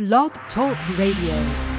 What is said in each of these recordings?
Blog Talk Radio.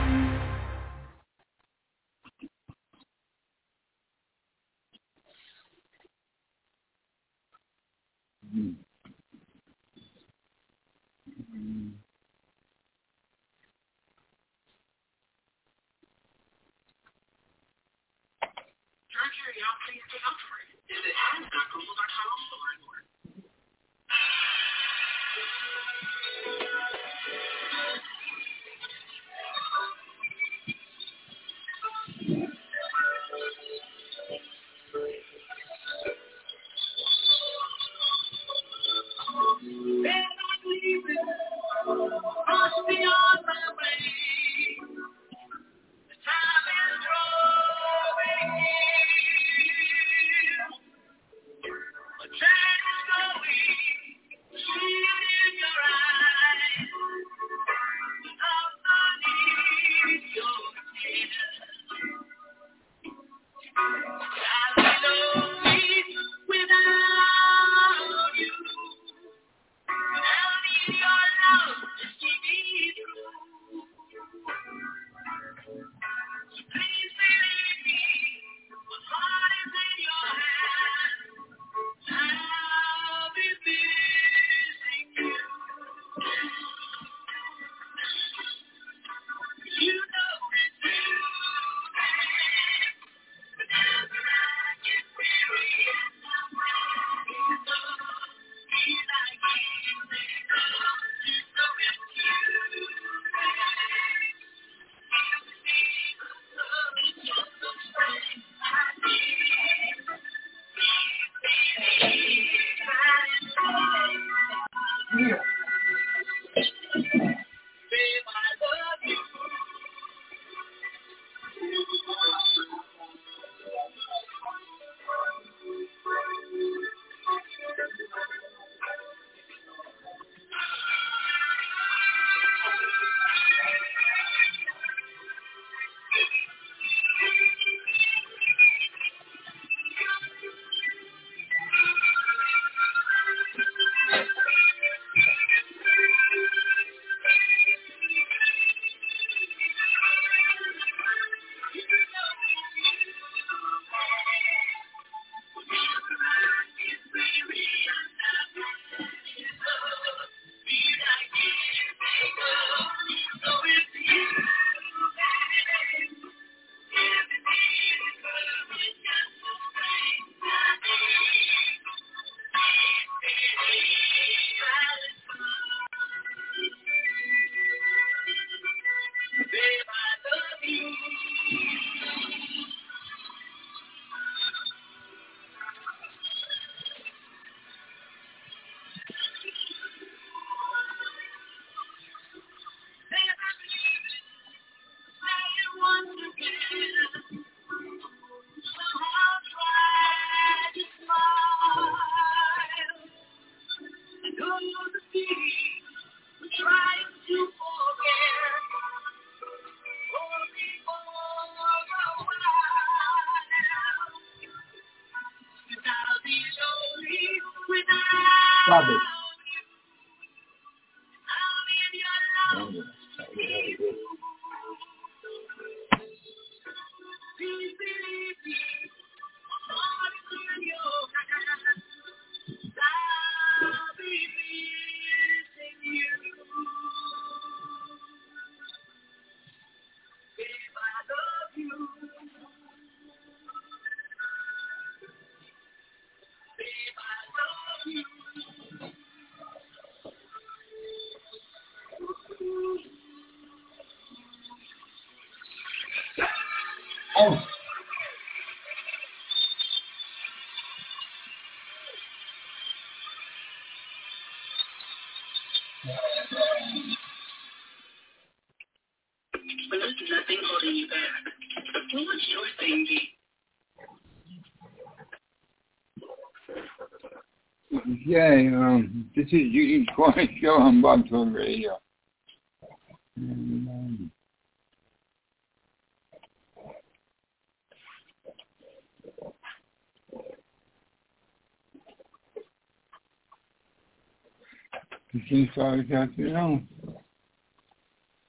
Stop it. Oh. But there's nothing holding you back. What's your thing be? Okay, this is Judy's Corner Show on Blog Talk Radio. Quem sabe que é assim, não.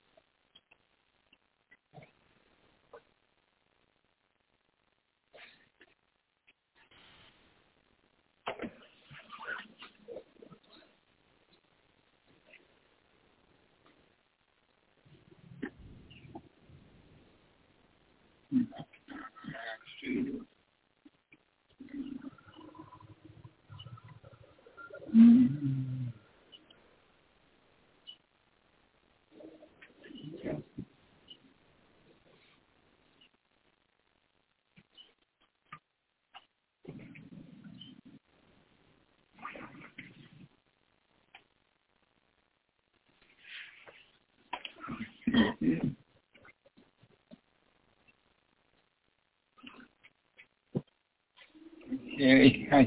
Yeah,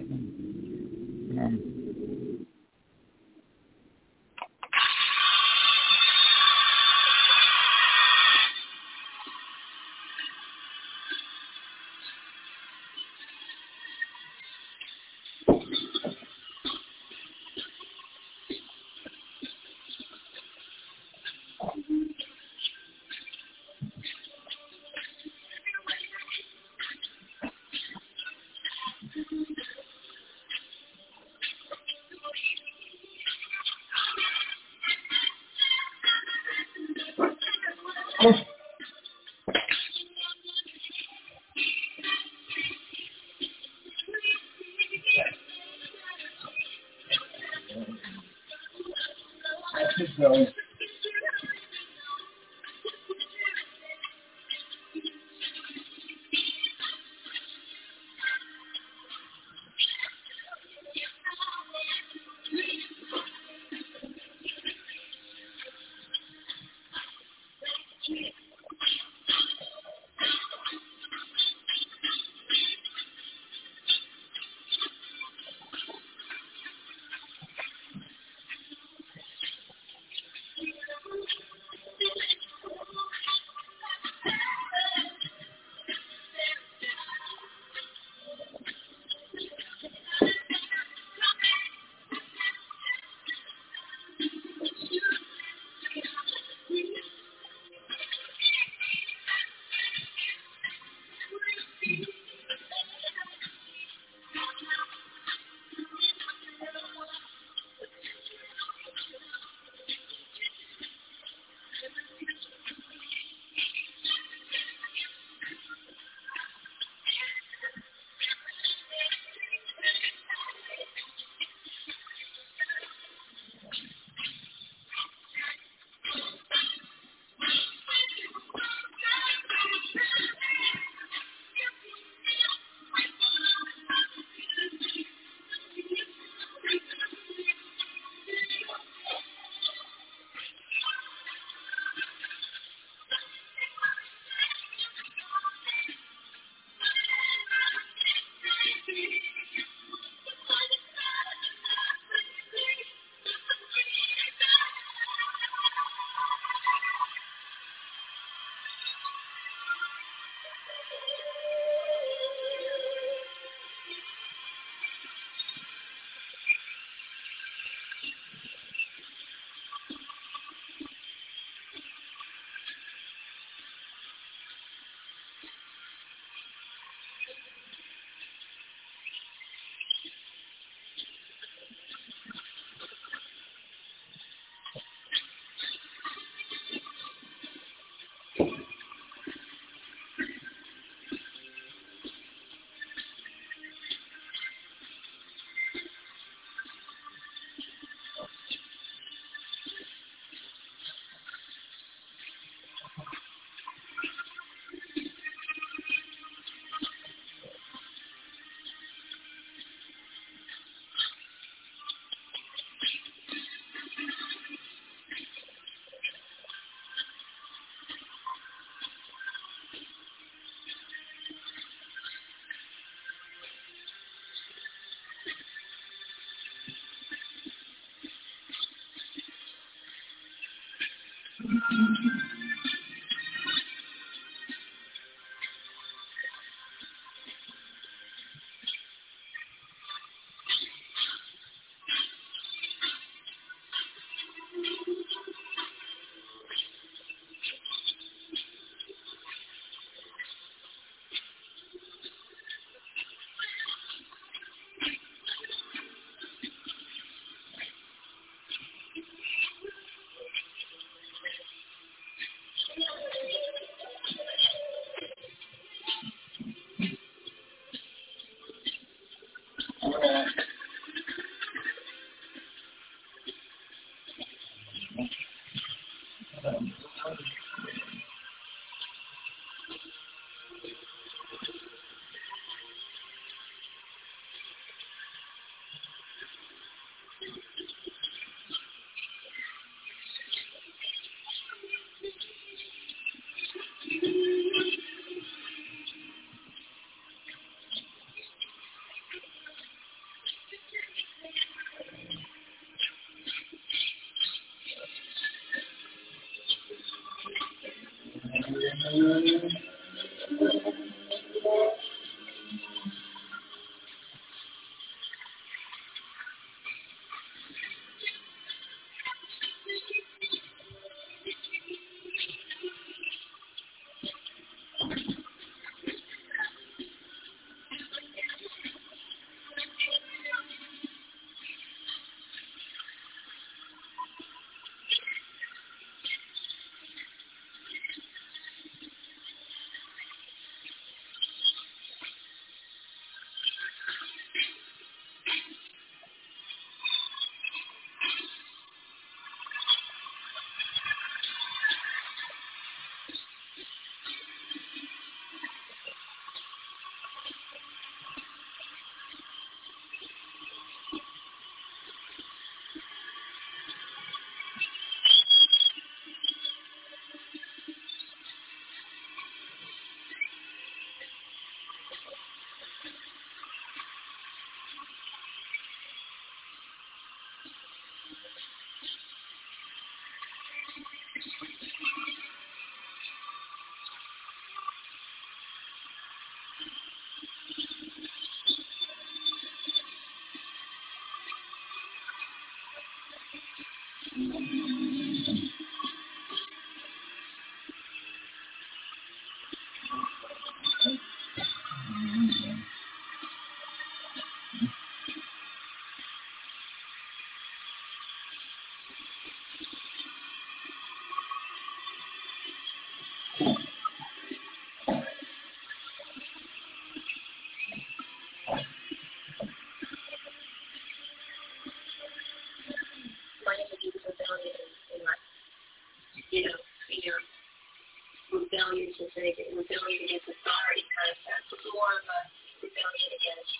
Rebellion to say that rebellion against authority kind of sense. It's more of a rebellion against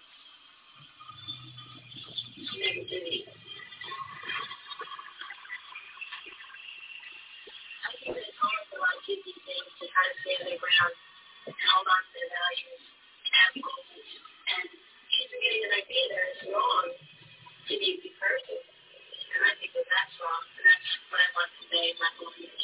negativity. I think that it's hard for a lot of kids these days to kind of stand their ground and hold on to their values and have goals. And kids are getting an idea that it's wrong to be perfect. And I think that that's wrong. And that's what I want to say in my belief.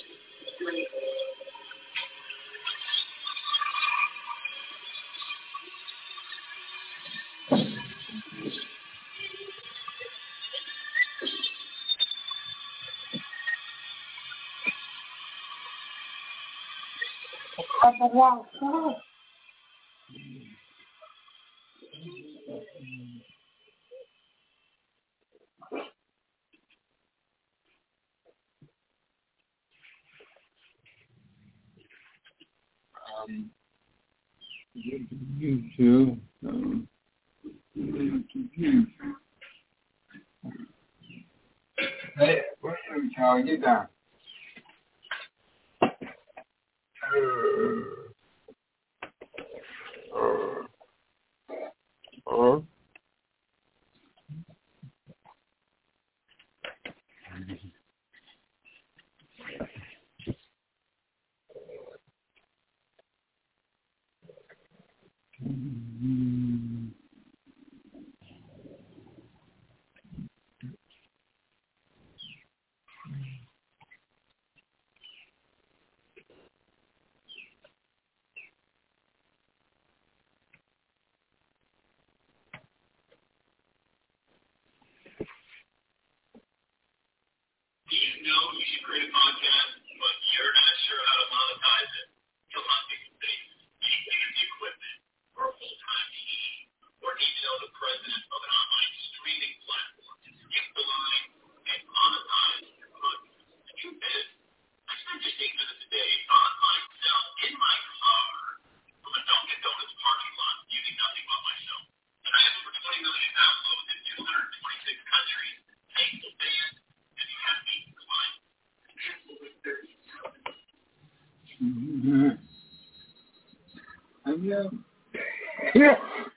You too. Hey, what are you telling you down? You know you should create a podcast, but you're not sure how to monetize it. You'll have to think cheaply of the equipment, or a full-time team, or need to know the president of an online streaming platform to skip the line and monetize your podcast. The truth is, I spend just 8 minutes a day on myself in my car from a Dunkin' Donuts parking lot using nothing but myself. And I have over 20 million downloads in 226 countries. Thanks to fans. And you have me, client. Yeah.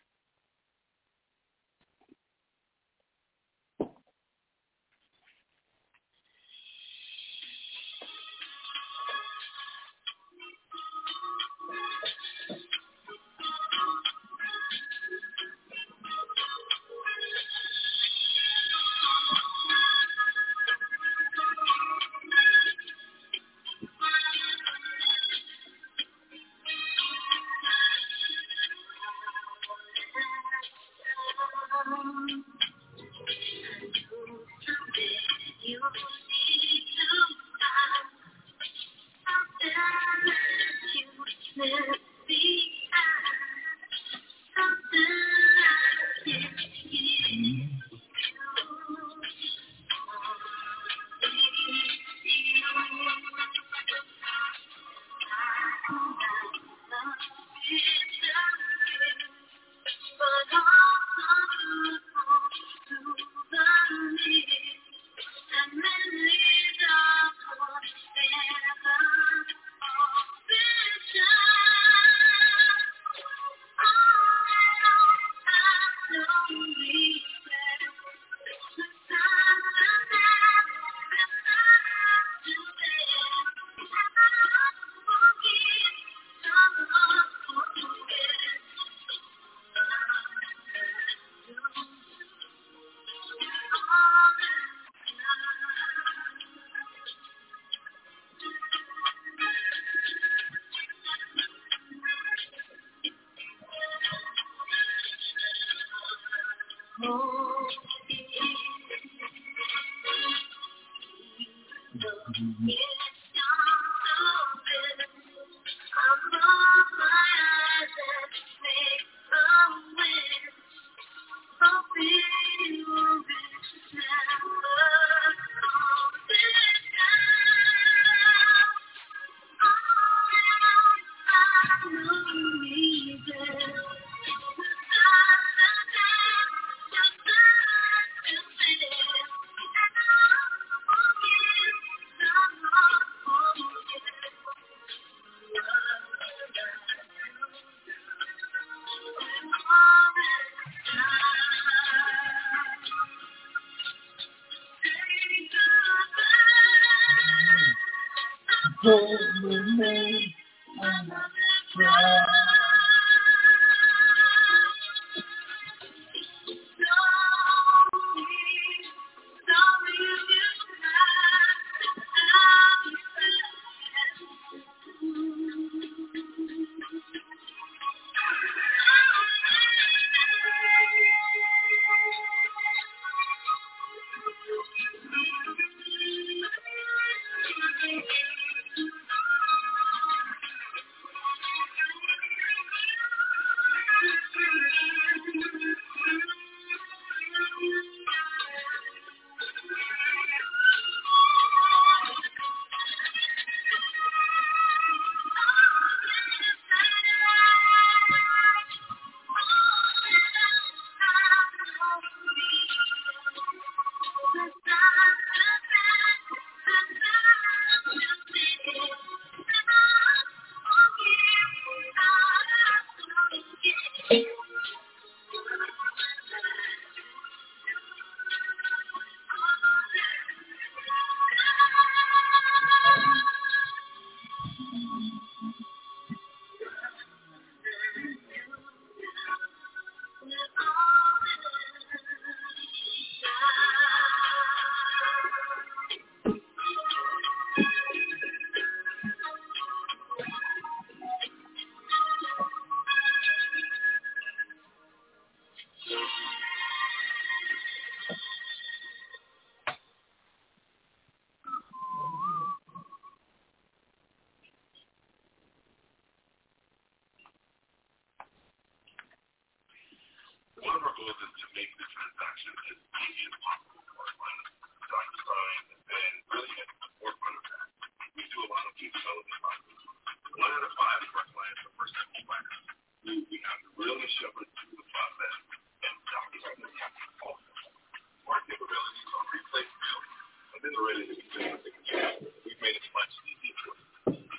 One of our goals is to make the transaction as easy as possible for our clients. DocuSign has been really at the forefront of that. We do a lot of due diligence process. 1 out of 5 of our clients are first-time home buyers. We have to really shepherd through the process, and DocuSign has got all of them. Our capabilities on replace bills, and then they're ready to be finished. We've made it much easier for them. We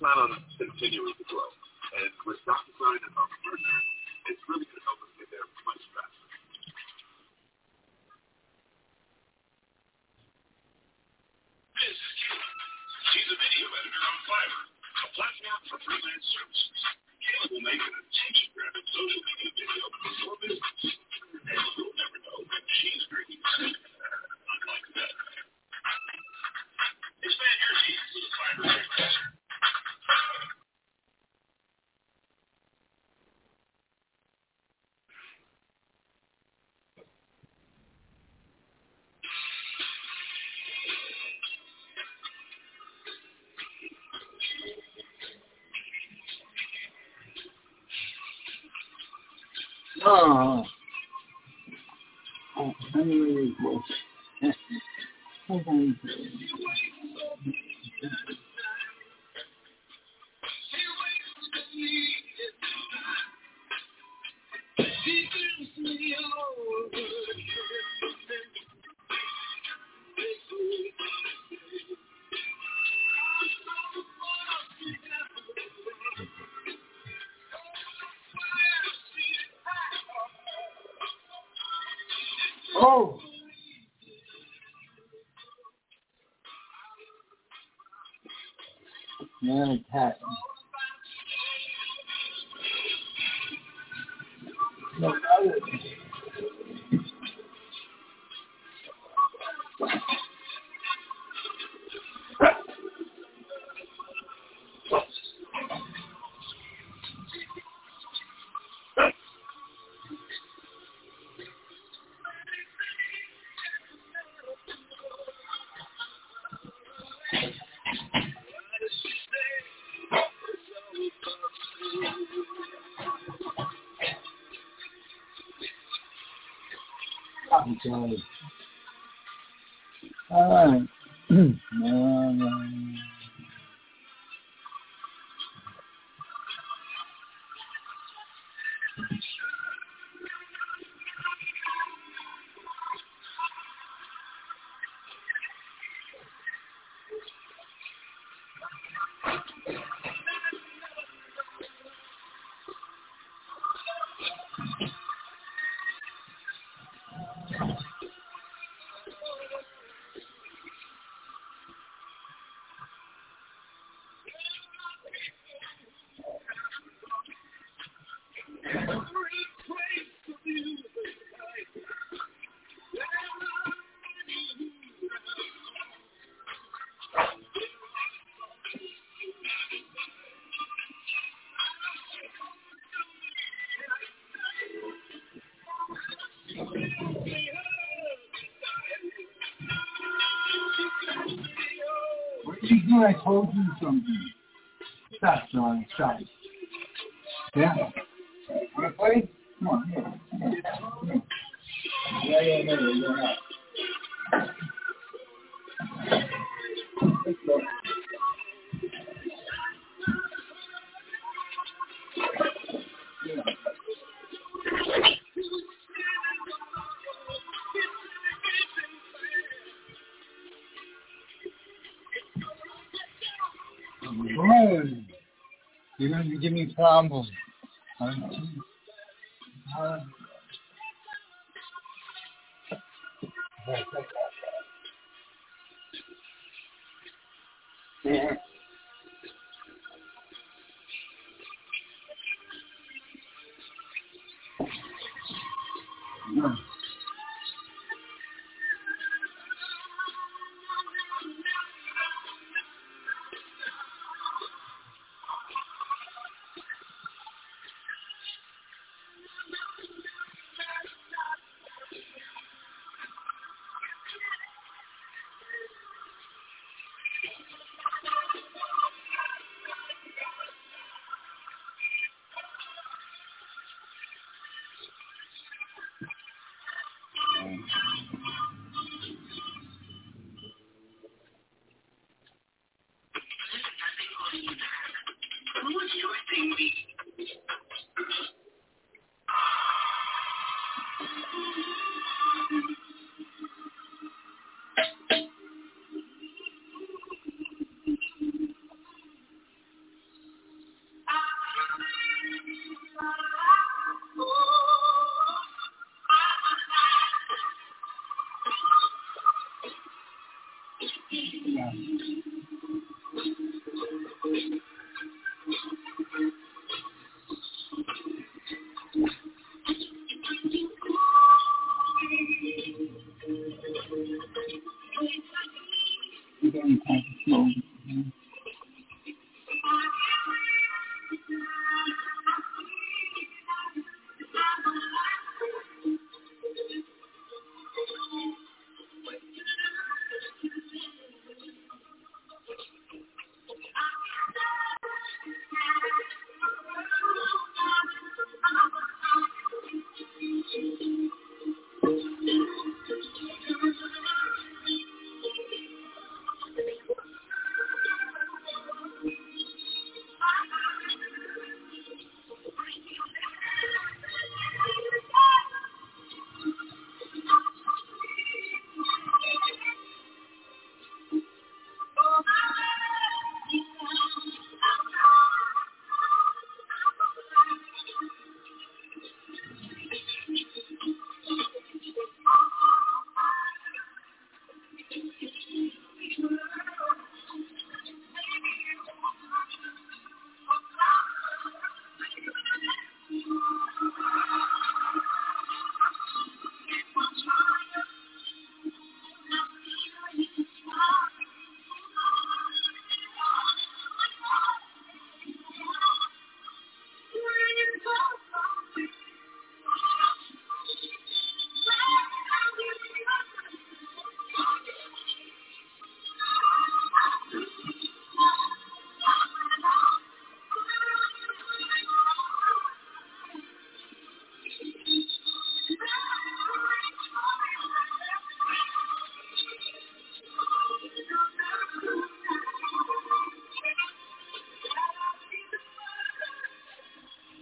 plan on continuing to grow. And with DocuSign and our partner, it's really going to help us get there much faster. This is Caleb. She's a video editor on Fiverr, a platform for freelance services. Caleb will make an attention-grabbing social media video for your business. And you'll never know that she's drinking sick. Unlike that. Expand your needs with Fiverr freelancer. Oh, anyway, well, oh. Man, cat. No, okay. All right. What did you do? I told you something. Stop, John. Stop. Yeah? You play? Come on, here. Yeah. Let's go. Good. You're going to give me problems. Yeah.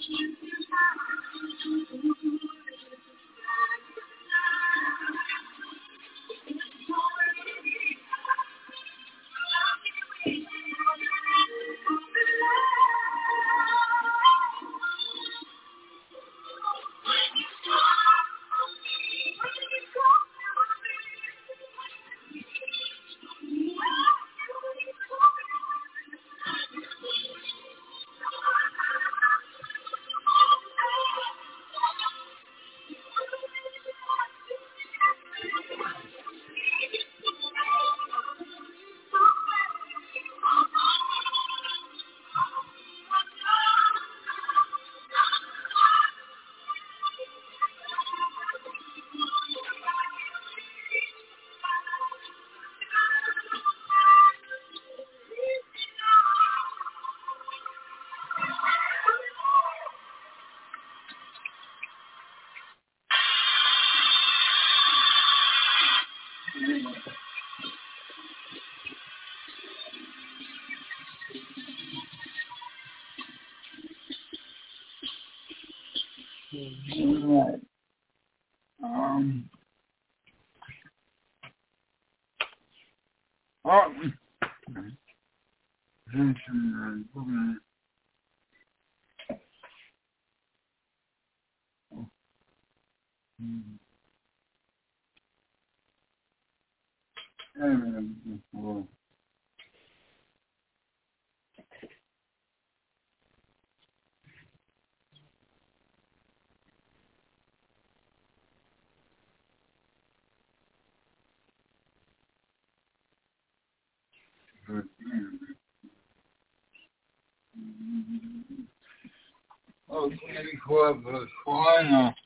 Okay, Club was fine.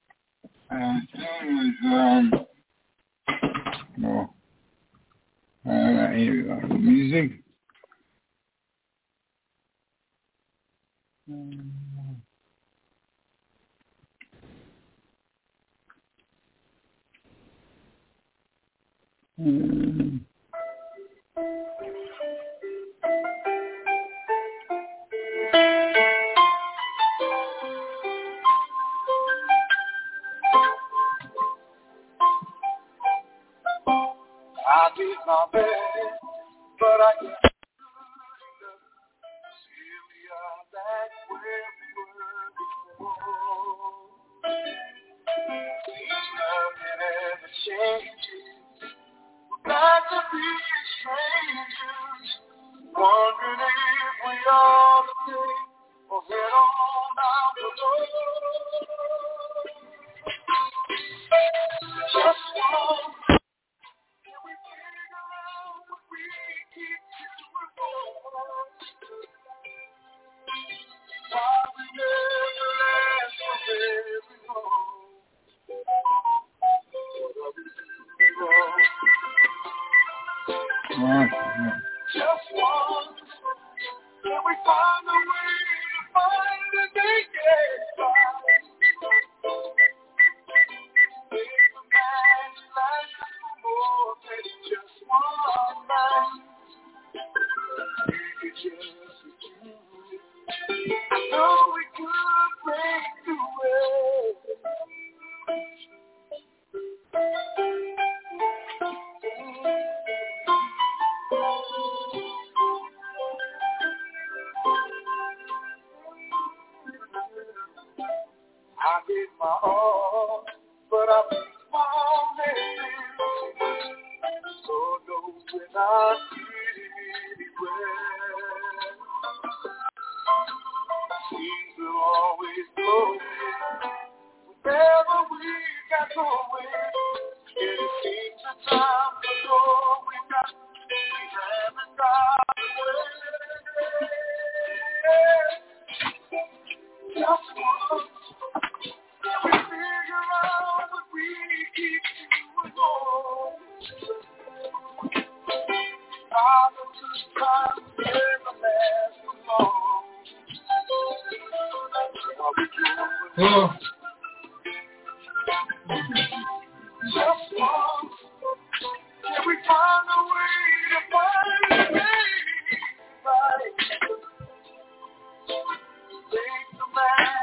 And it was, here we go. Music. I did my best, but I can't see we are back where we were before. Seems nothing ever changes. We're back to being strangers, wondering if we are the same or head on out the door. Just one. Just once, can we find a way to find the naked side? Make the match last more than just one night. We could just do it. I know we could break through it. I did my all, but I beat my own hand. So knows when I did anywhere. Seems to always go wherever we got going. And it seems the time to go, we haven't got away. Just once. We figure out what we keep doing wrong. All the good times never last long. Just once, can we find a way to find the way right? Take the man.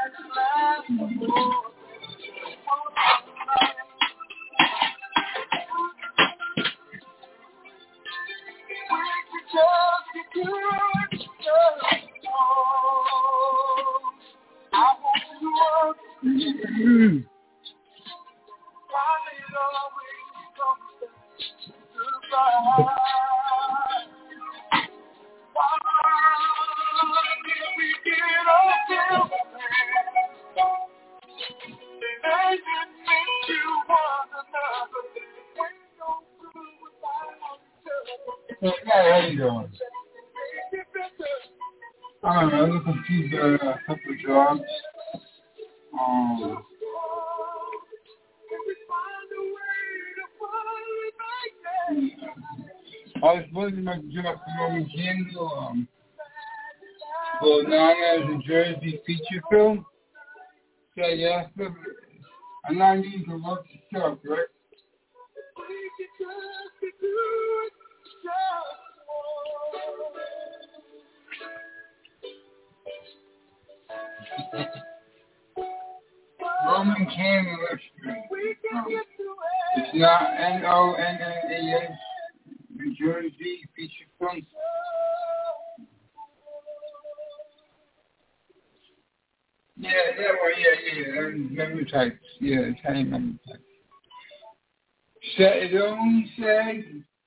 Hey, how you doing? I'm looking to a couple of jobs. I was looking at my job for Roman Candle, for Nana's New Jersey feature film. Yeah, I'm not needing to work the job, right? Roman Candle Restaurant. It's not NONNAS, New Jersey feature film. Yeah. Member types. Yeah, Italian member types. It only said.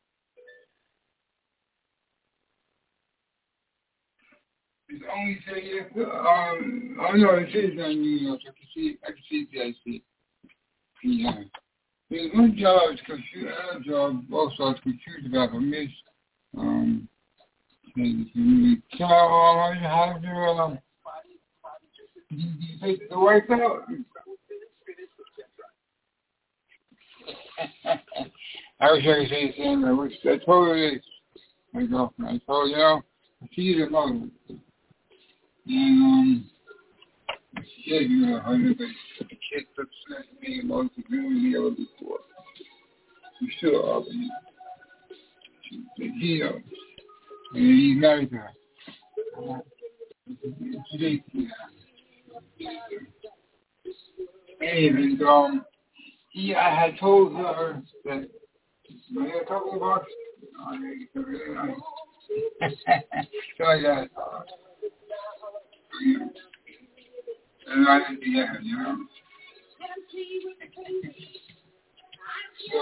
It only said yes. Oh no, it says on New York. I can see it. I see it. Yeah. There's one job I was confused. Another job also I was confused about. I missed. So how do you take the wife out? I wish I could say the same. I told her this. My girlfriend. I told her, she's a mother. And she had, her kids upset me about the doing the other before. We still are. He knows. And he's married to her. I had told her that I had a couple of bucks. So I got and I didn't do that, So,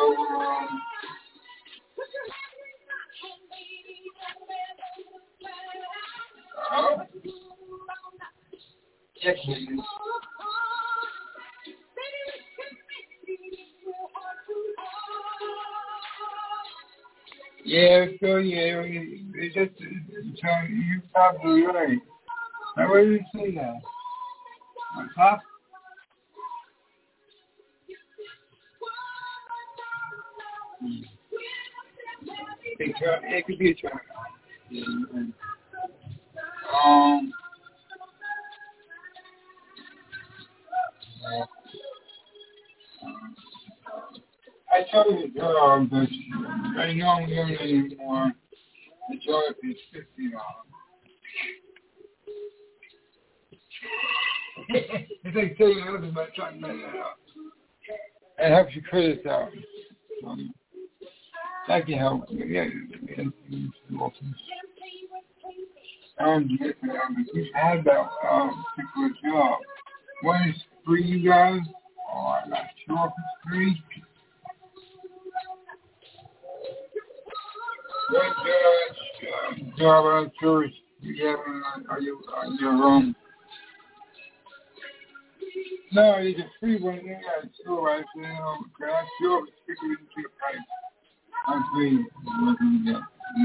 yes, please. Yeah, so it's just, so you're probably right. Now, where did you say that? On top? It could be a try. I told the girl, but I know I'm doing it anymore. The job is $50. It's like saying nothing but trying to make it out. It helps you credit out. That can help. Yeah. I had that particular job. One is free, you guys. I'm not sure if it's free. What job I'm sure you have on your room? No, it's a free one. Yeah, it's sure. I said, I'm sure it's strictly into your price. I'm free. What do you get?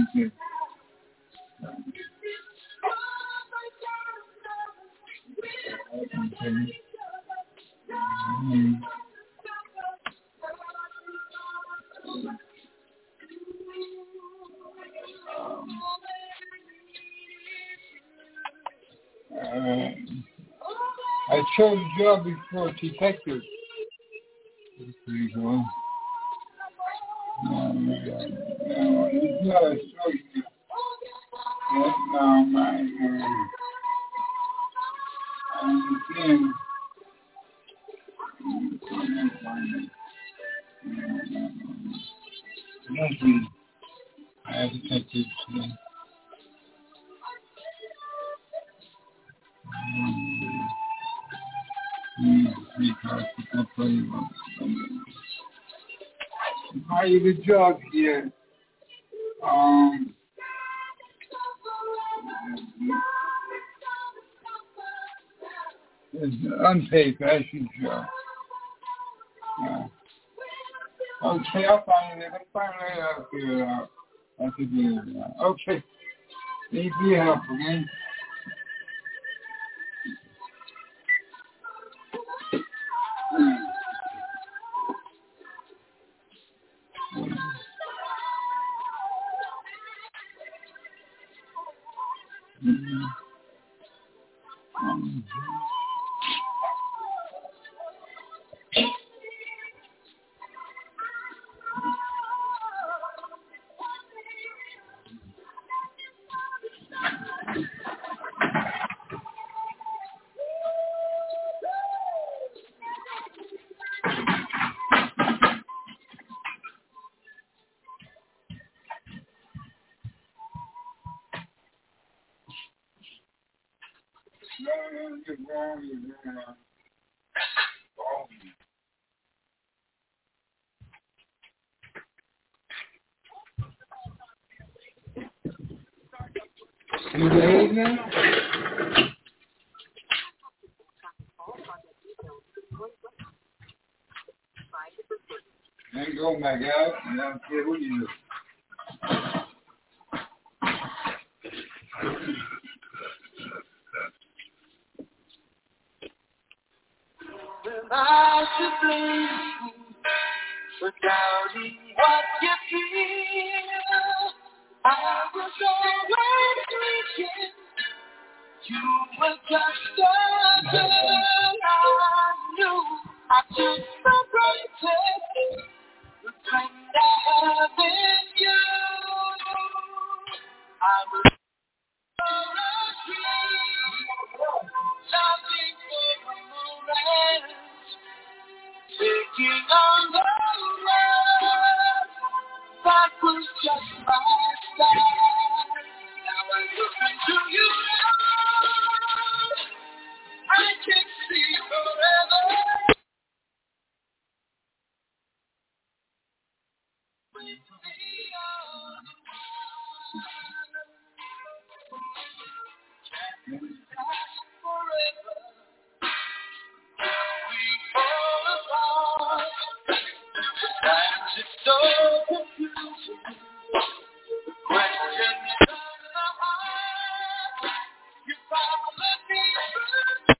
I chose the job before detective. That's pretty cool. I have detectives today. I have a job here. It's an unpaid fashion job. Yeah. Okay, I'll find it. I'll find it out. That's again. Okay. Need your help again. There you go, my guy. I don't care who you do. I should blame you for doubting what you feel. I was always reaching. You were just a girl I knew. I took for granted the thing I have in you. I was loving for a moment, taking on the road. That was just my style. Now I look into you. I can see forever. With me on the can we last forever? Will we fall apart? Sometimes it's so confusing. Questions on the heart. You follow me through.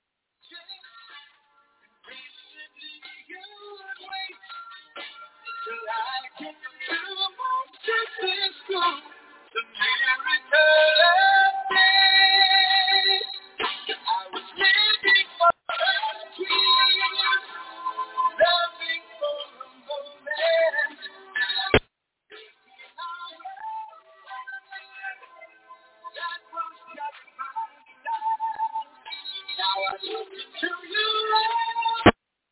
Patiently you would wait till I get to just this good. The miracle of faith. I was living for a dream, loving for a moment. That was just my life. Now I look into you.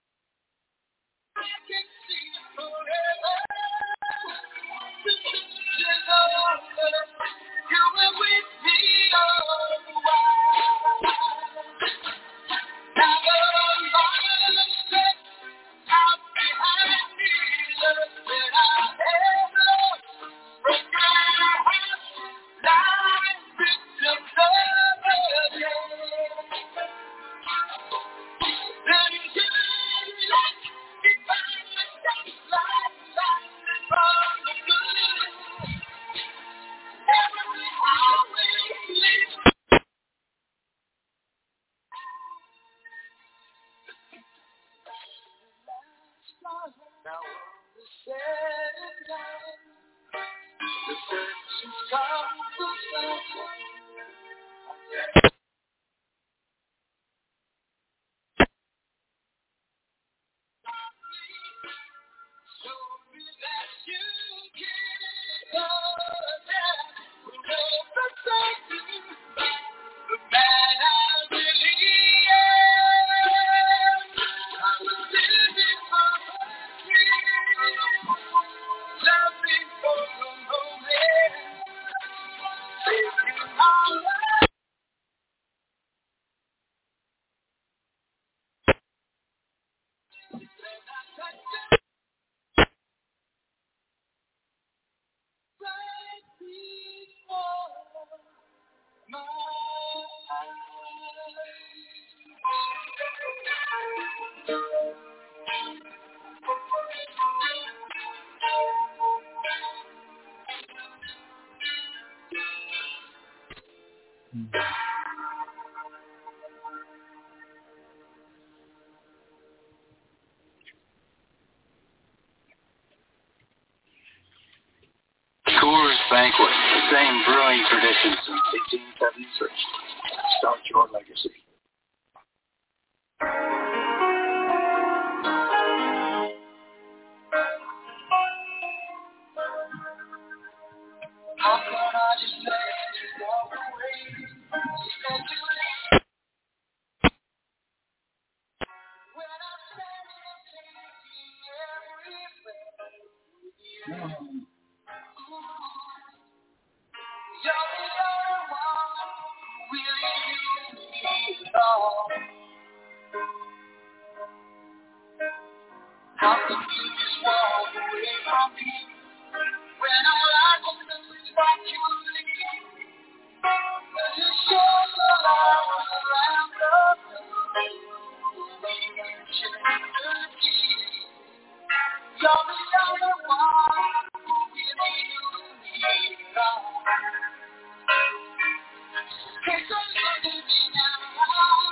I can see forever. The pictures of you were with me all the while. Now I'm mindset out behind me. Look that I have lost from my heart. Lying victims of the day. Coors Banquet, the same brewing tradition since 1873. Start your legacy. How can I just let you walk away? You said you leave. When I'm standing and taking everything. You're the only one who really knew me at all. How can you just walk away from me when all I can do is watch you leave? But you show the love around the you're the only one who really knew me at all. Take a look at me now.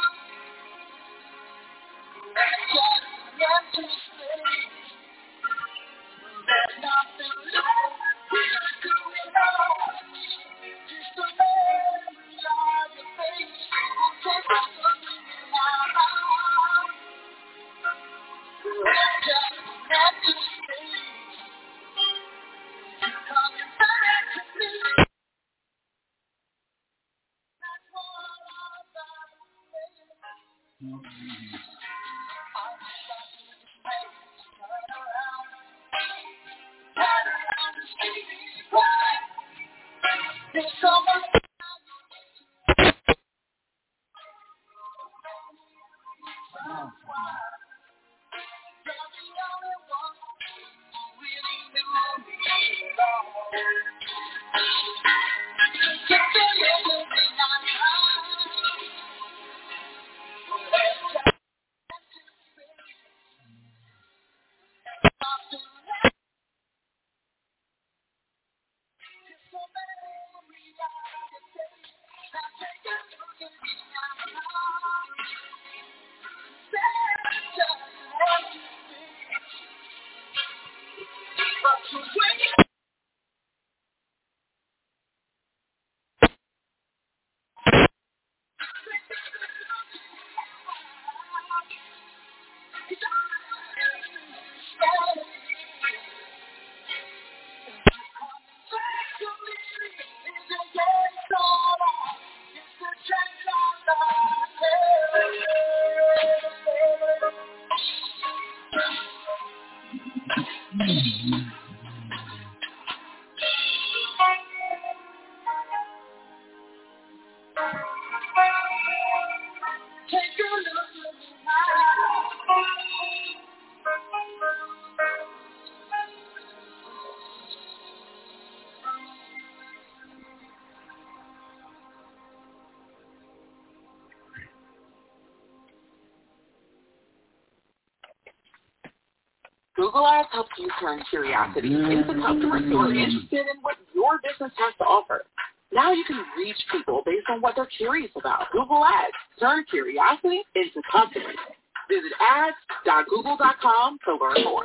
That's just an empty space. There's nothing left here to know. Just a memory of your face. Take a look at me now. That's just an empty space. You're coming back to me. That's what I'm about to say. Google Ads helps you turn curiosity into customers who are interested in what your business has to offer. Now you can reach people based on what they're curious about. Google Ads. Turn curiosity into customers. Visit ads.google.com to learn more.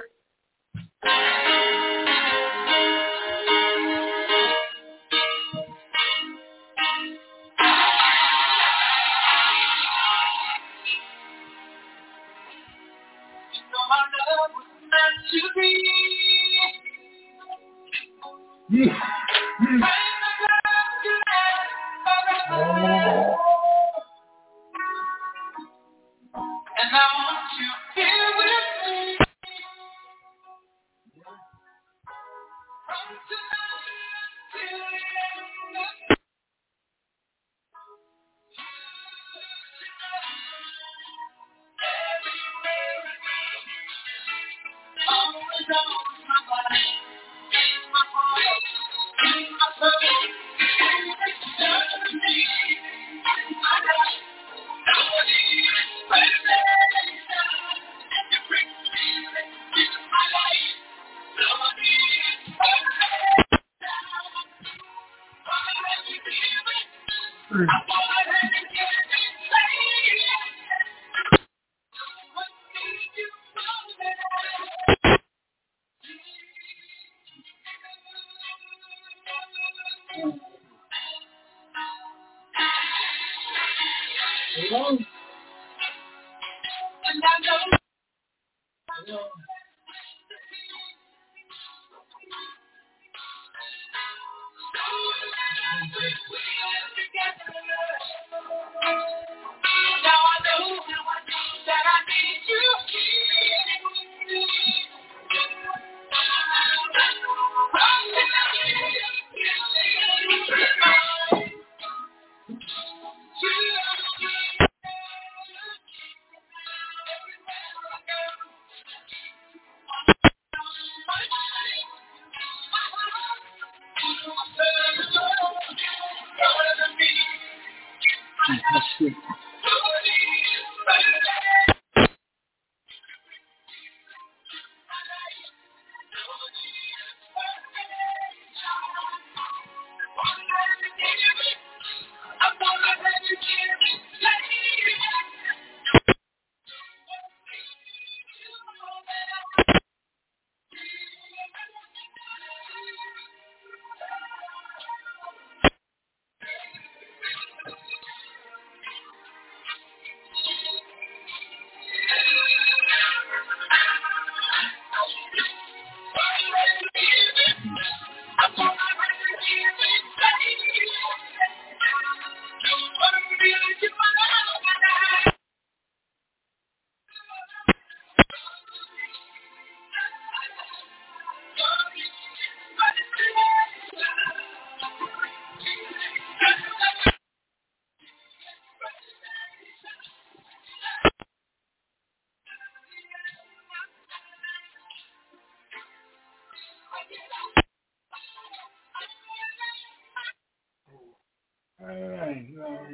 Alright,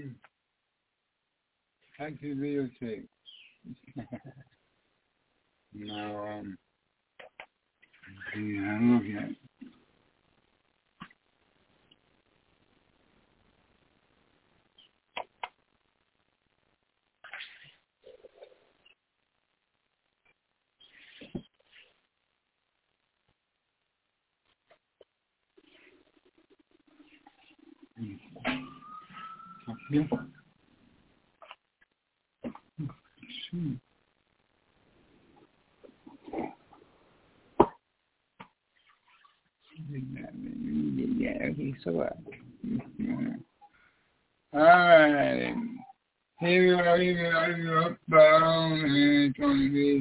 back to the videotape. Now, yeah, look at it. Yeah. Yeah, okay, so what? Alright. Here we are, up, down, and 20.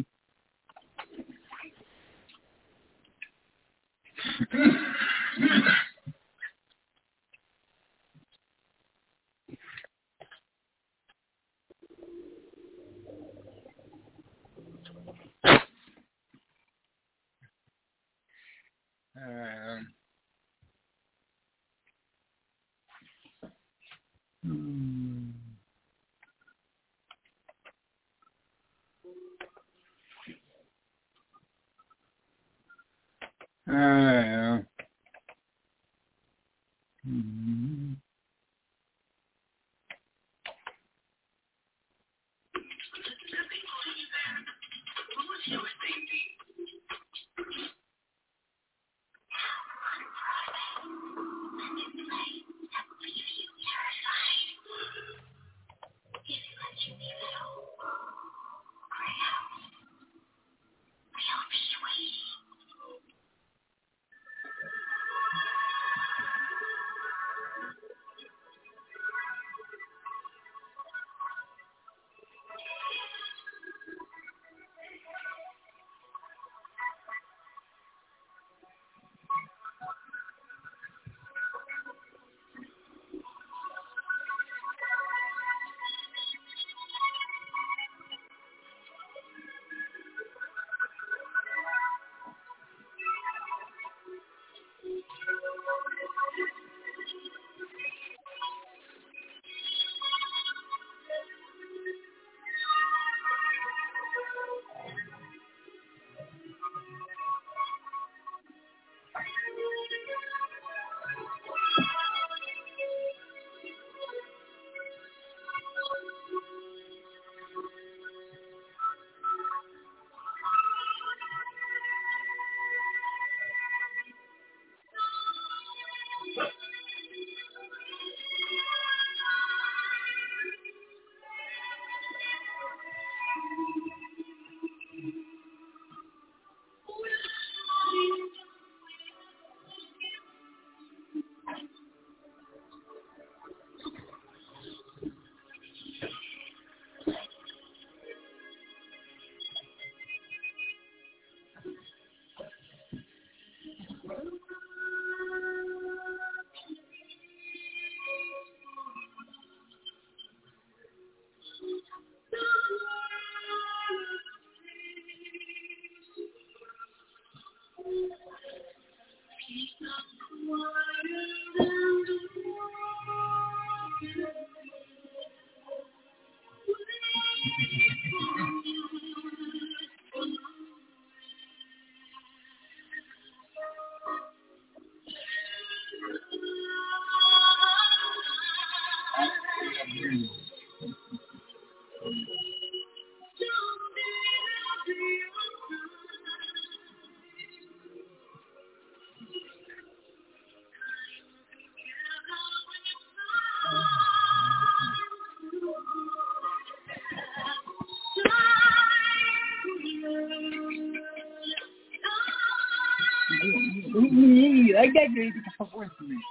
Like that, girl, you can work for me.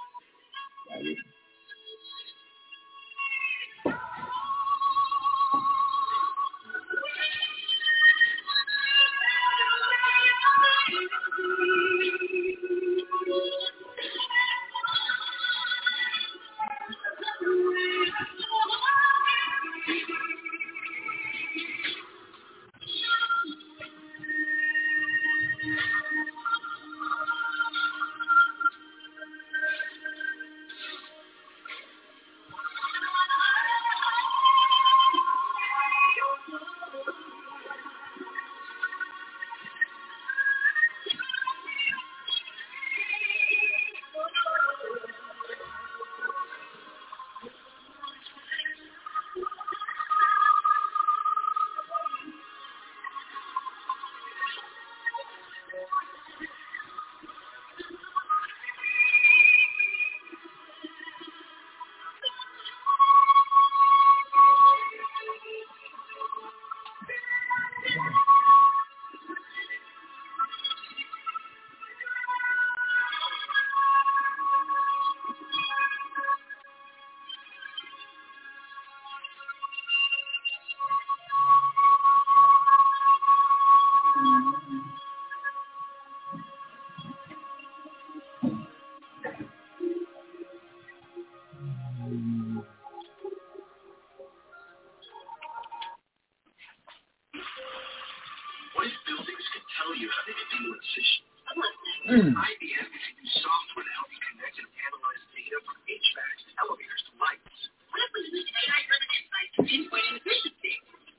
IBM is a new software to help you connect and analyze data from HVACs to elevators to lights. What if we use AI-driven insights to pinpoint efficiency?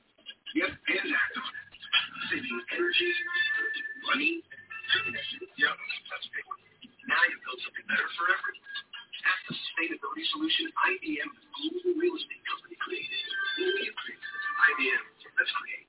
Yep, and act on it. Saving energy, money, and emissions. Yep, that's a big one. Now you've built something better for everyone. That's the sustainability solution IBM, the global real estate company, created. What we created. IBM, let's create.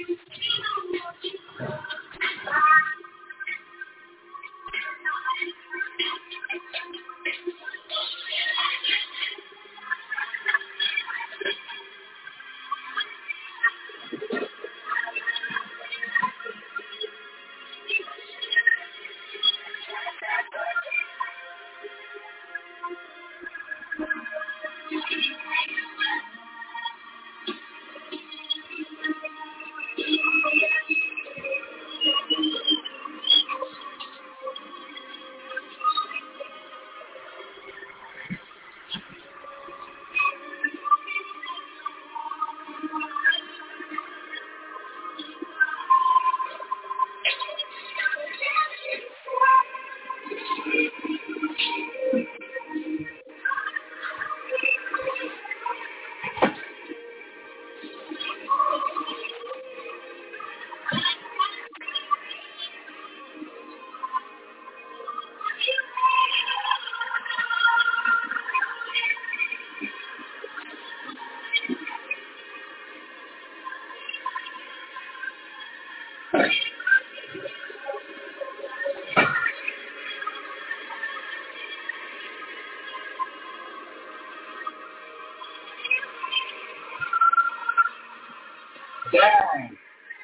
Dang.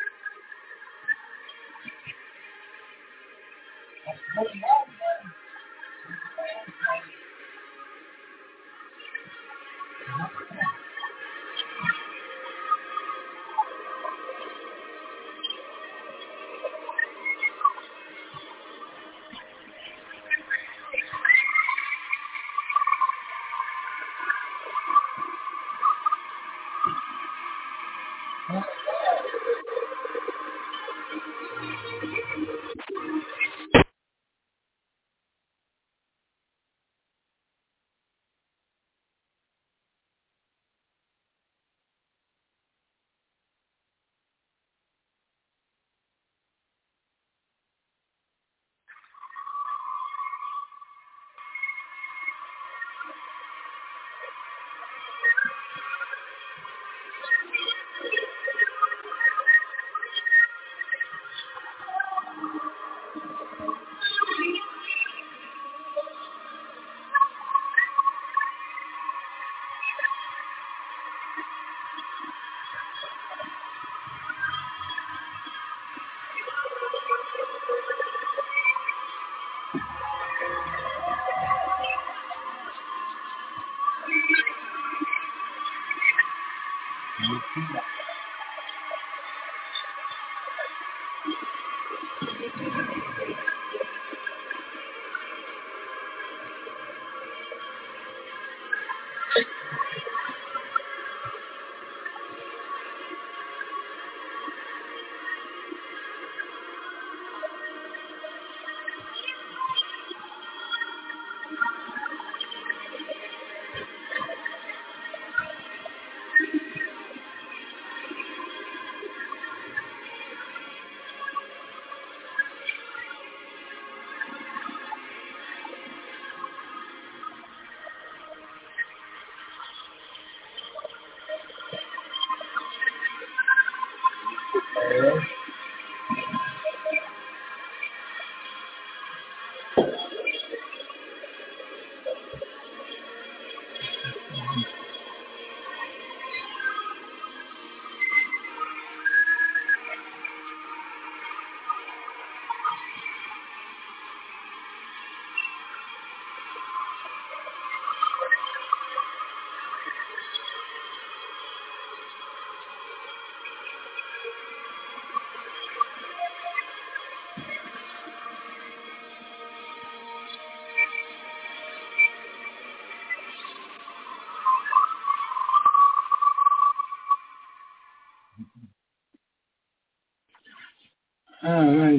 Most knows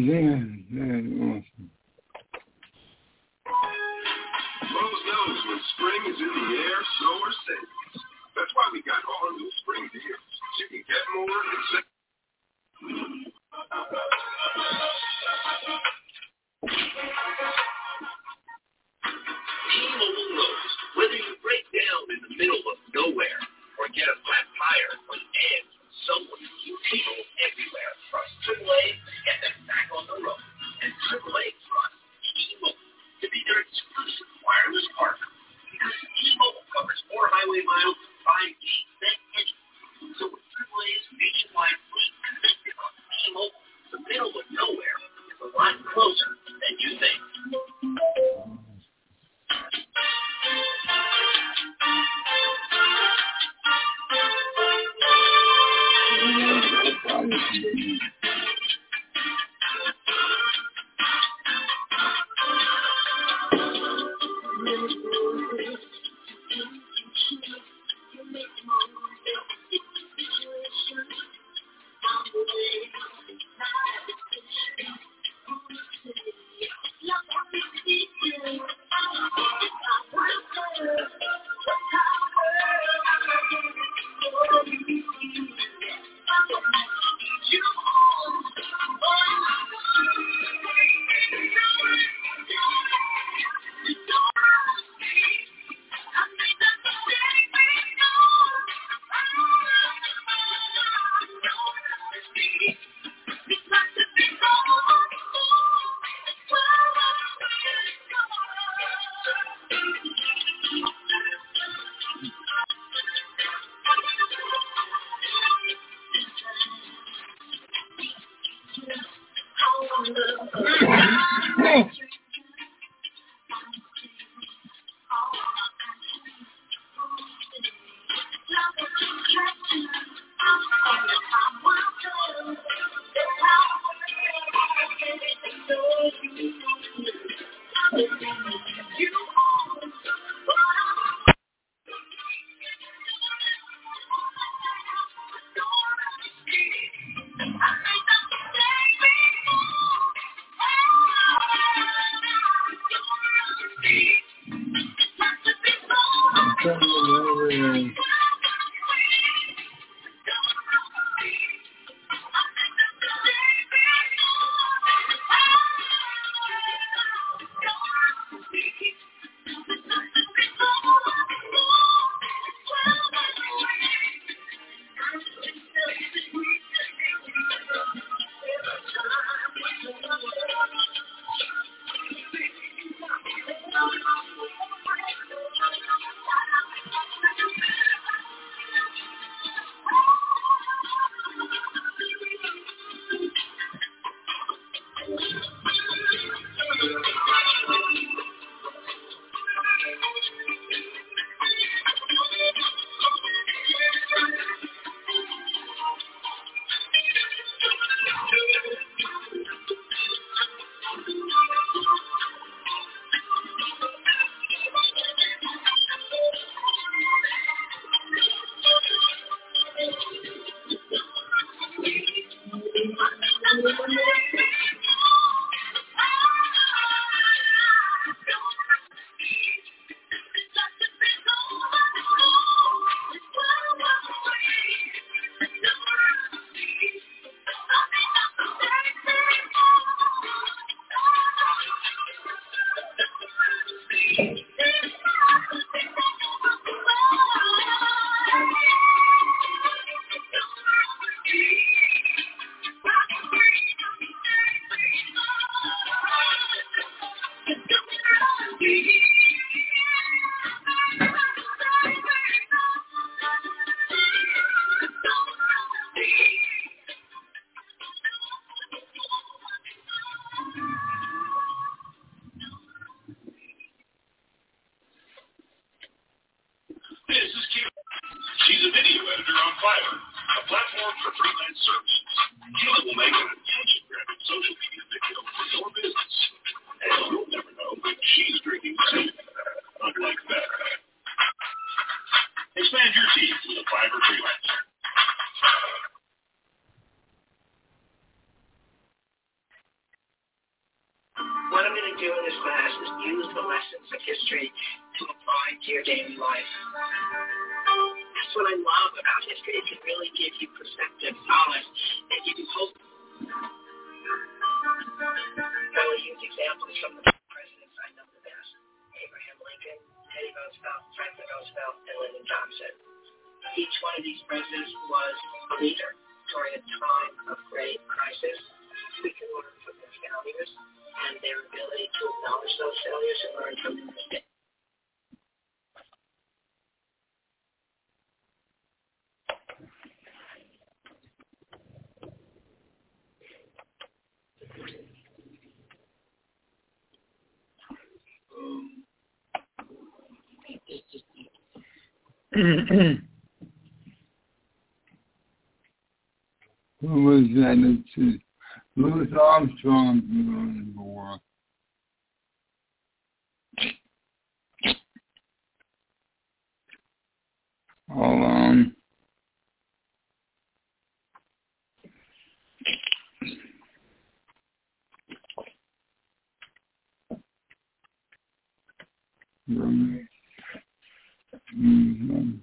when spring is in the air, so are savings. That's why we got all new spring deals. You can get more and save. T-Mobile knows whether you break down in the middle of nowhere or get a flat tire on edge, someone can T-Mobile everywhere. Who was that? Let's see. Louis Armstrong on the world. Hold on. Mm-hmm.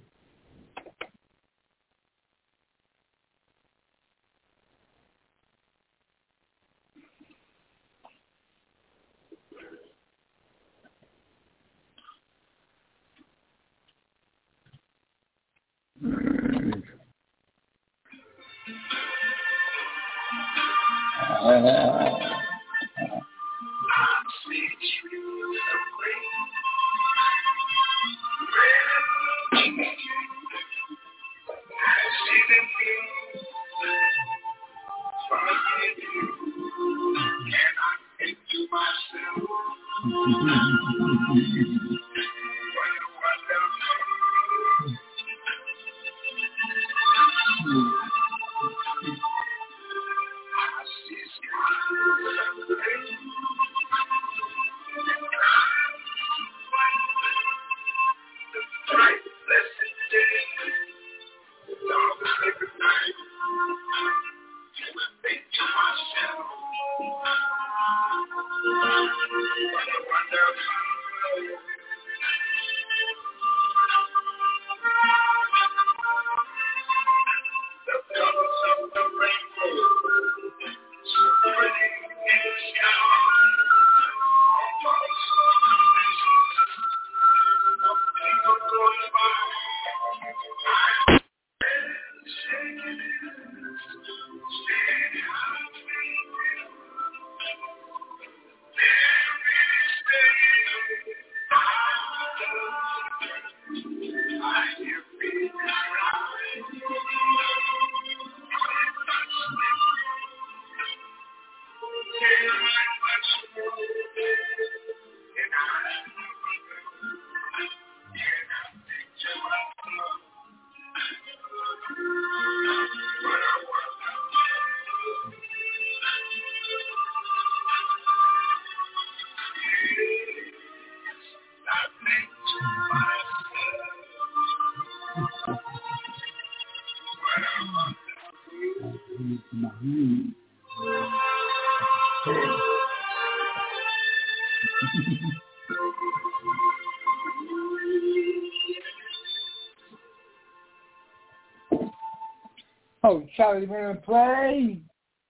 Oh, Charlie, we're gonna play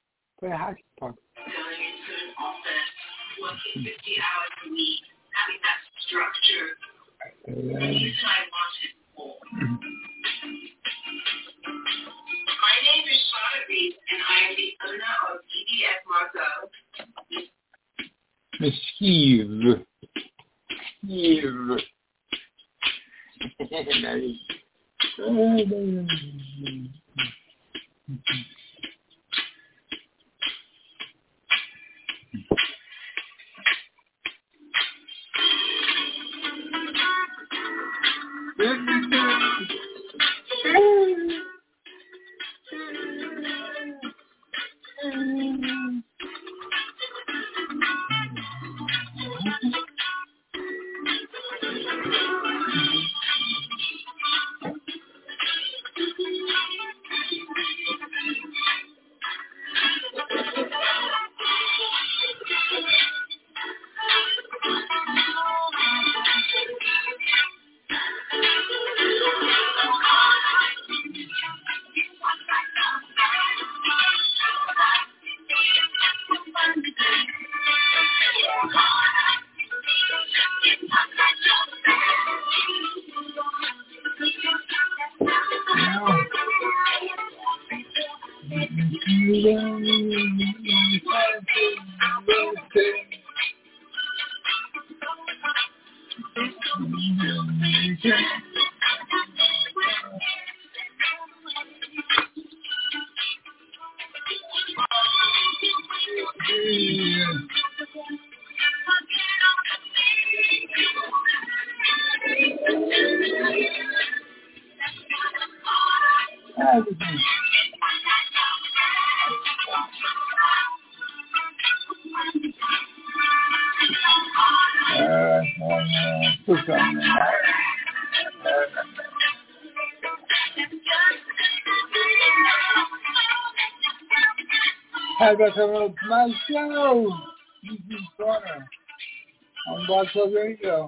hockey puck. Working 50 hours a week, having that structure. Anytime I wanted more. My name is Shauna Reed, and I am the owner of EDF Margot. Miss Steve. Hi, welcome to my show. Easy Corner on Blog Talk Radio.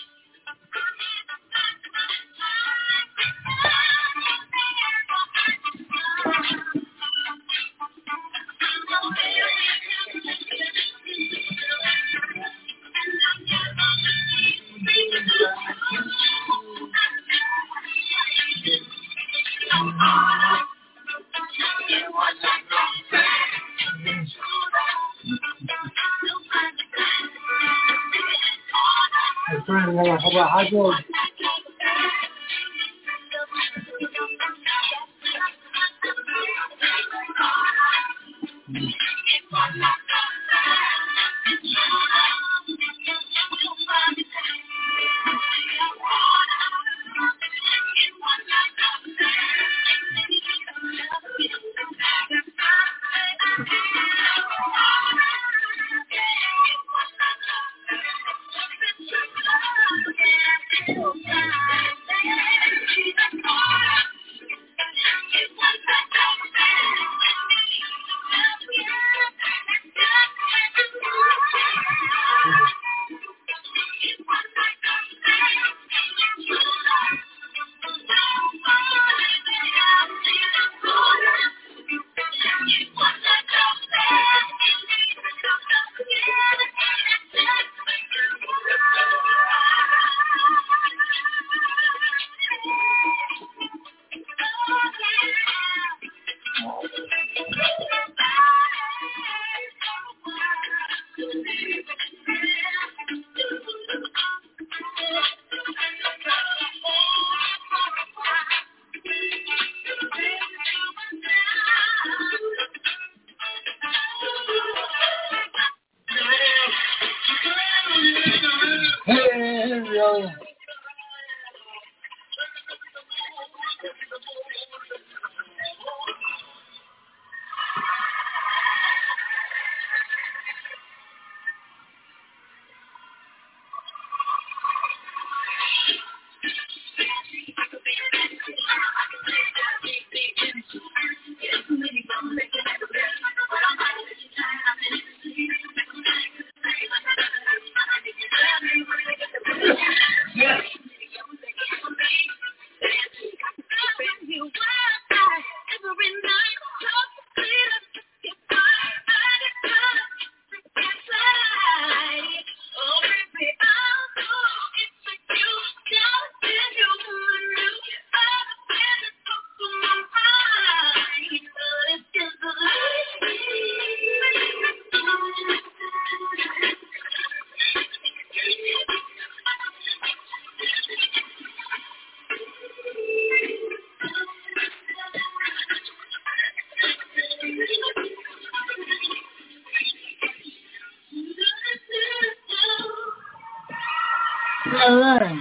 All right.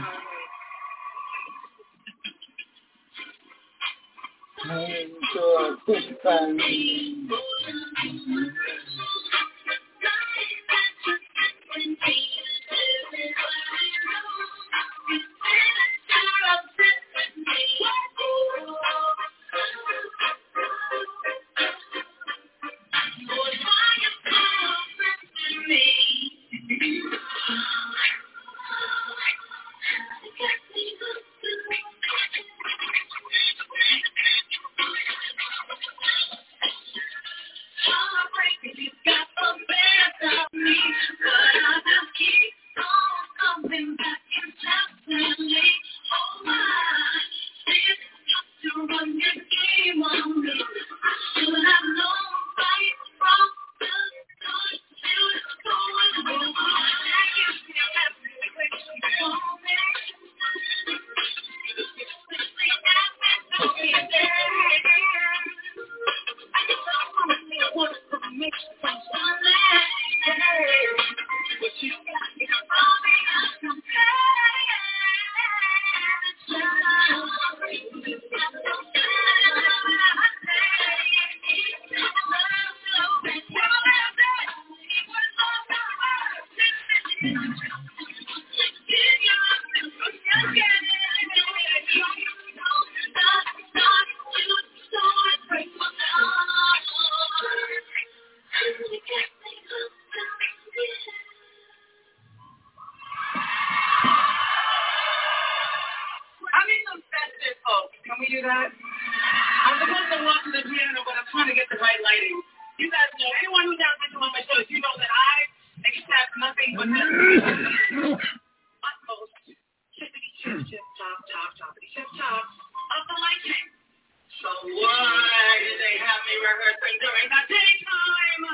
that? I'm supposed to walk to the piano, but I'm trying to get the right lighting. You guys know, anyone who's out there doing my shows, you know that I accept nothing but the utmost chip-chip-top of the lighting. So why did they have me rehearsing during the daytime?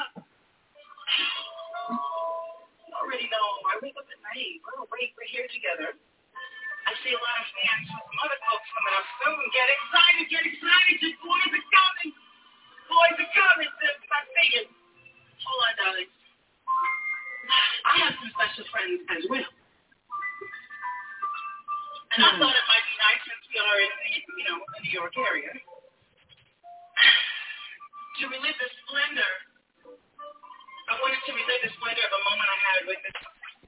You already know, I wake up at night. Oh, wait, we're here together. I see a lot of fans from some other folks coming up soon. Get excited. Just boys are coming. Start singing. Hold on, darling. I have some special friends as well. And I thought it might be nice since we are in the, the New York area, to relive the splendor. I wanted to relive the splendor of a moment I had with this.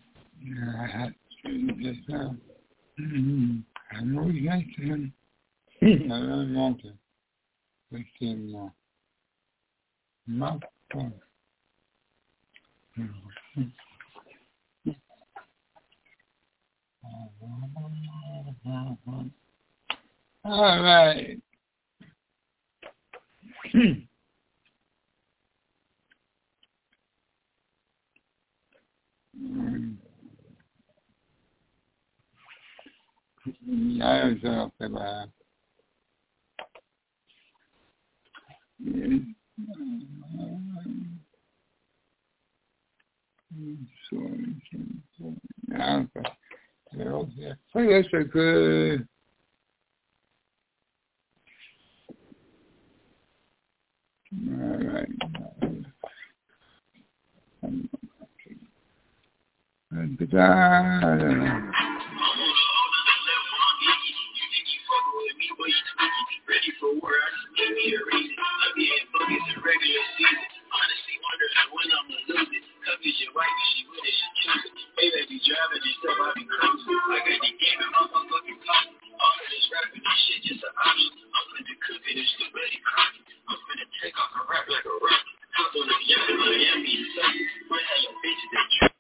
I know he's nice to him. I don't want to. With him, not fun. All right. Ya eso se va. Fue eso que Ready for war, give me a reason. I'm getting focused in regular season. Honestly, wonder when I'm gonna lose it. Cause your wife, she with it, she choose it. Baby, I be driving and stuff, I be cruising. I got the game in my motherfucking pocket. All of this rapping, this shit just an option. I'm finna cook it, it's still ready cooking. I'm finna take off and rap like a rocket. Hop on the yacht in Miami, sucking. Where have your bitches that trip?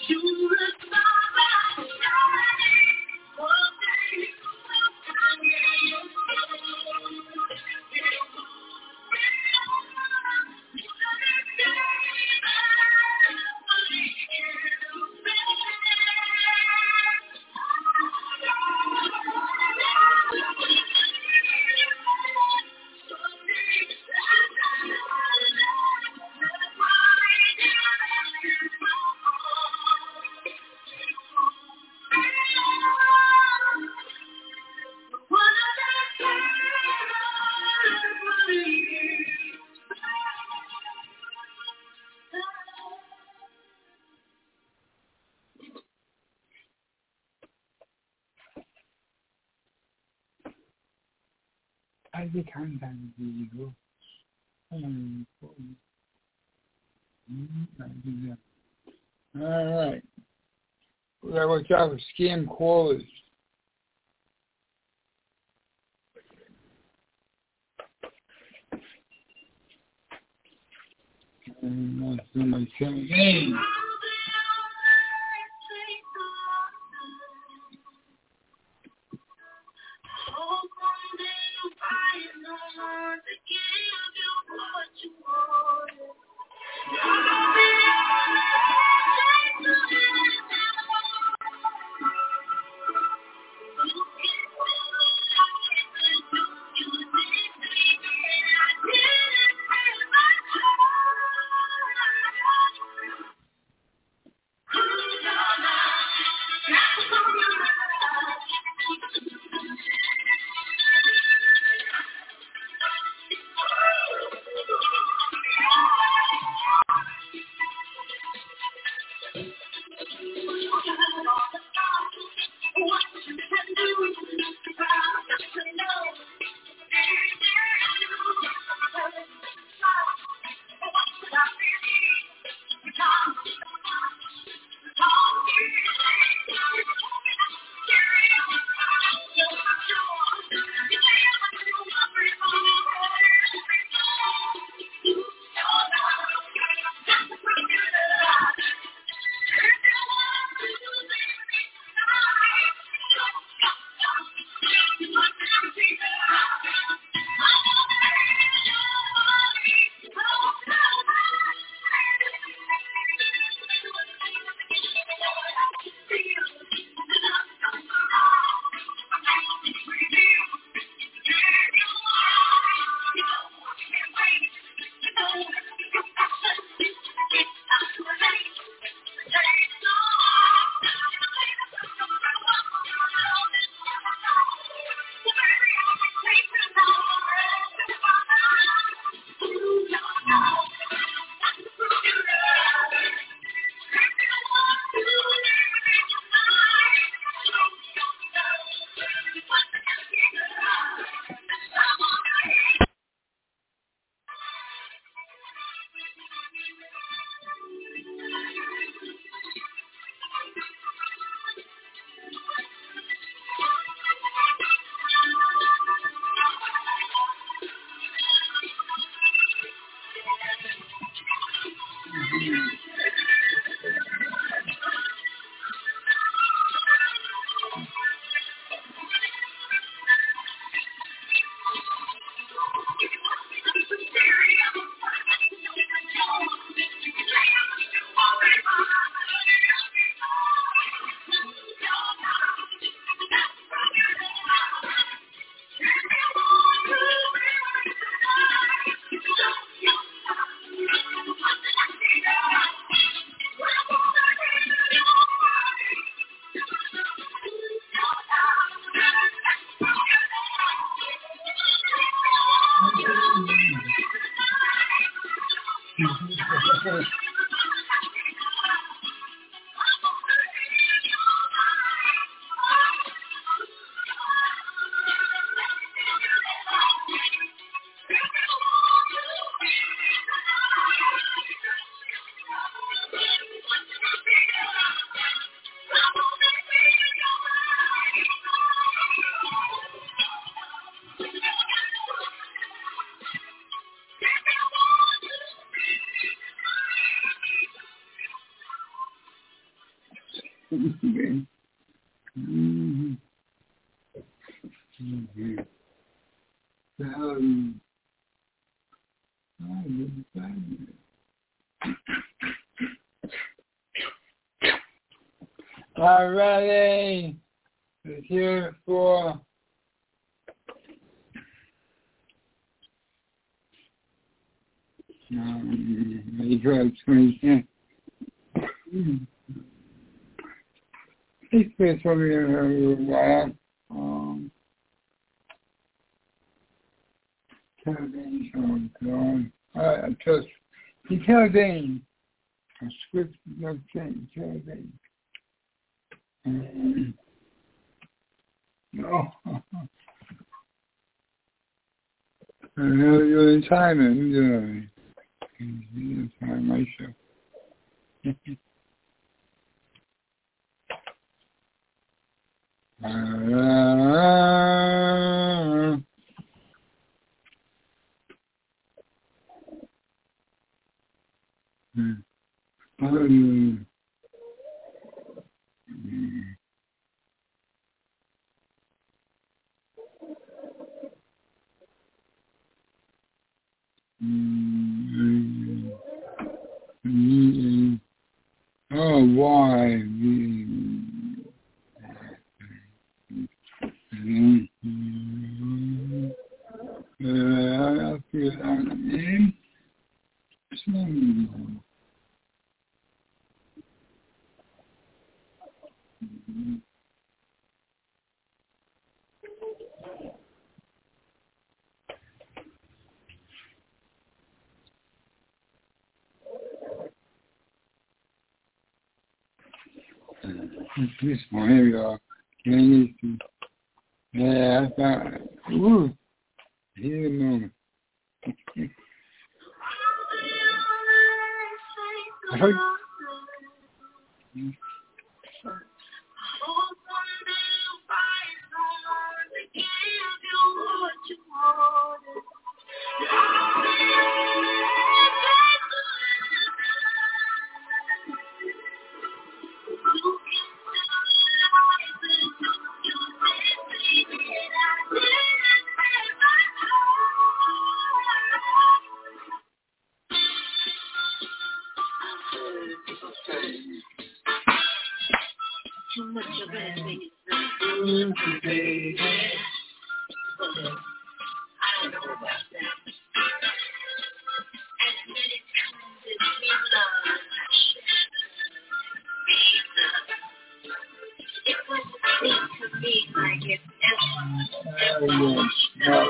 I become the ego. All right. We gotta watch out for scam callers. And that's somebody saying, hey. Alrighty, it's here for April 2010. It's been for me a while. I trust the Calvin. A script of Calvin. No. I know you're in time, and you're time myself. Oh, why? I'll figure it out in a minute. This one, here we go. Yeah, I got it. Ooh, here a moment. Too much of anything is baby. I don't know about that. As many times as we love, it wouldn't seem to me like it ever was.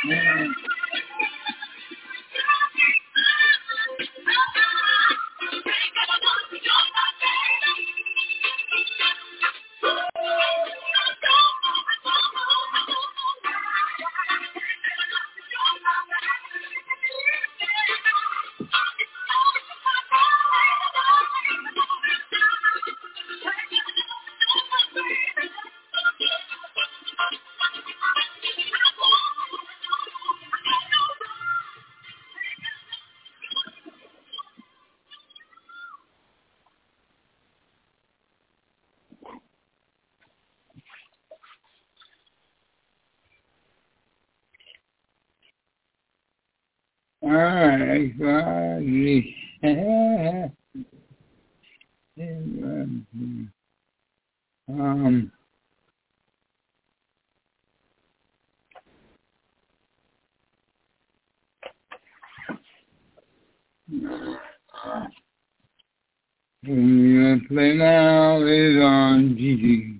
Play now is on Gigi.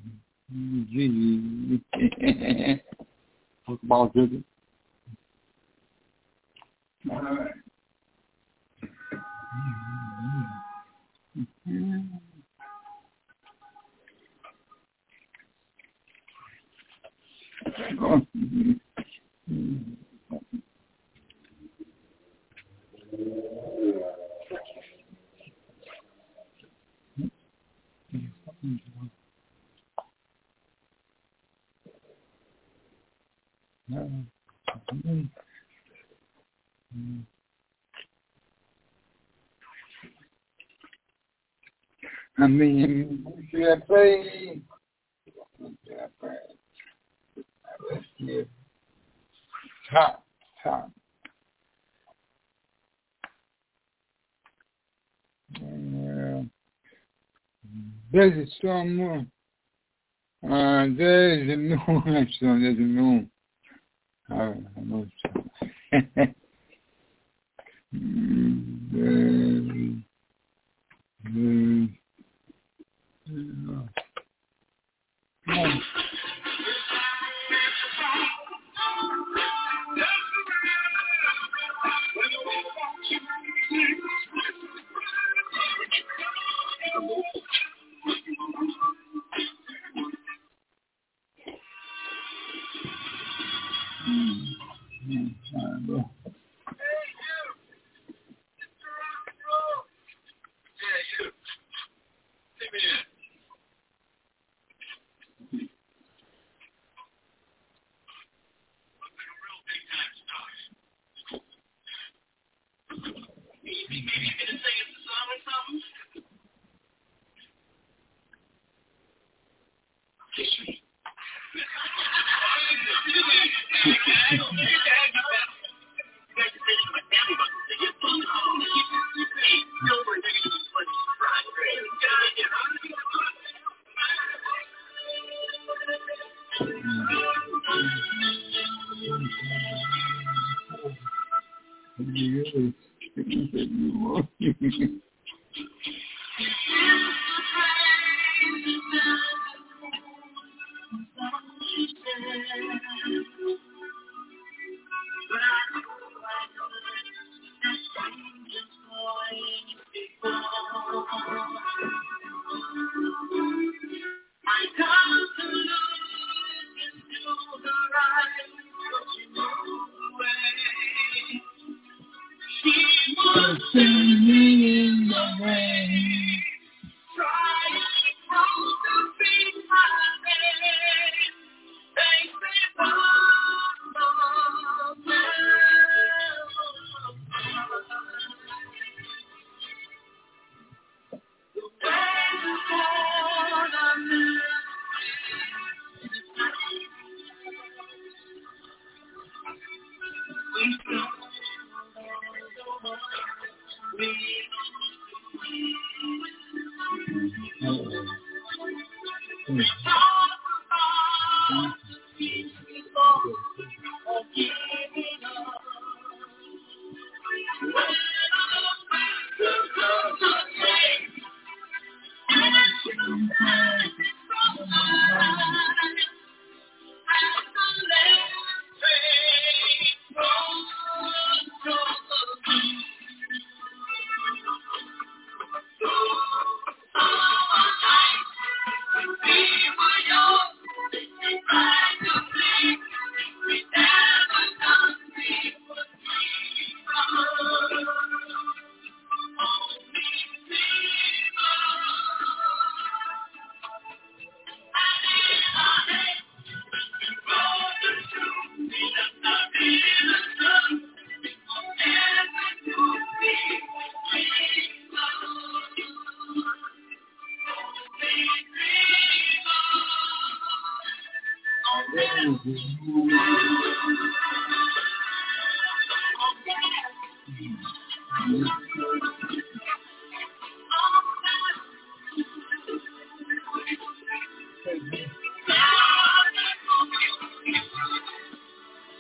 Gigi. Football Gigi. All right. I mean, should I play? Let's see. Top. There's a storm moon. There's a moon. There's a moon. I know it's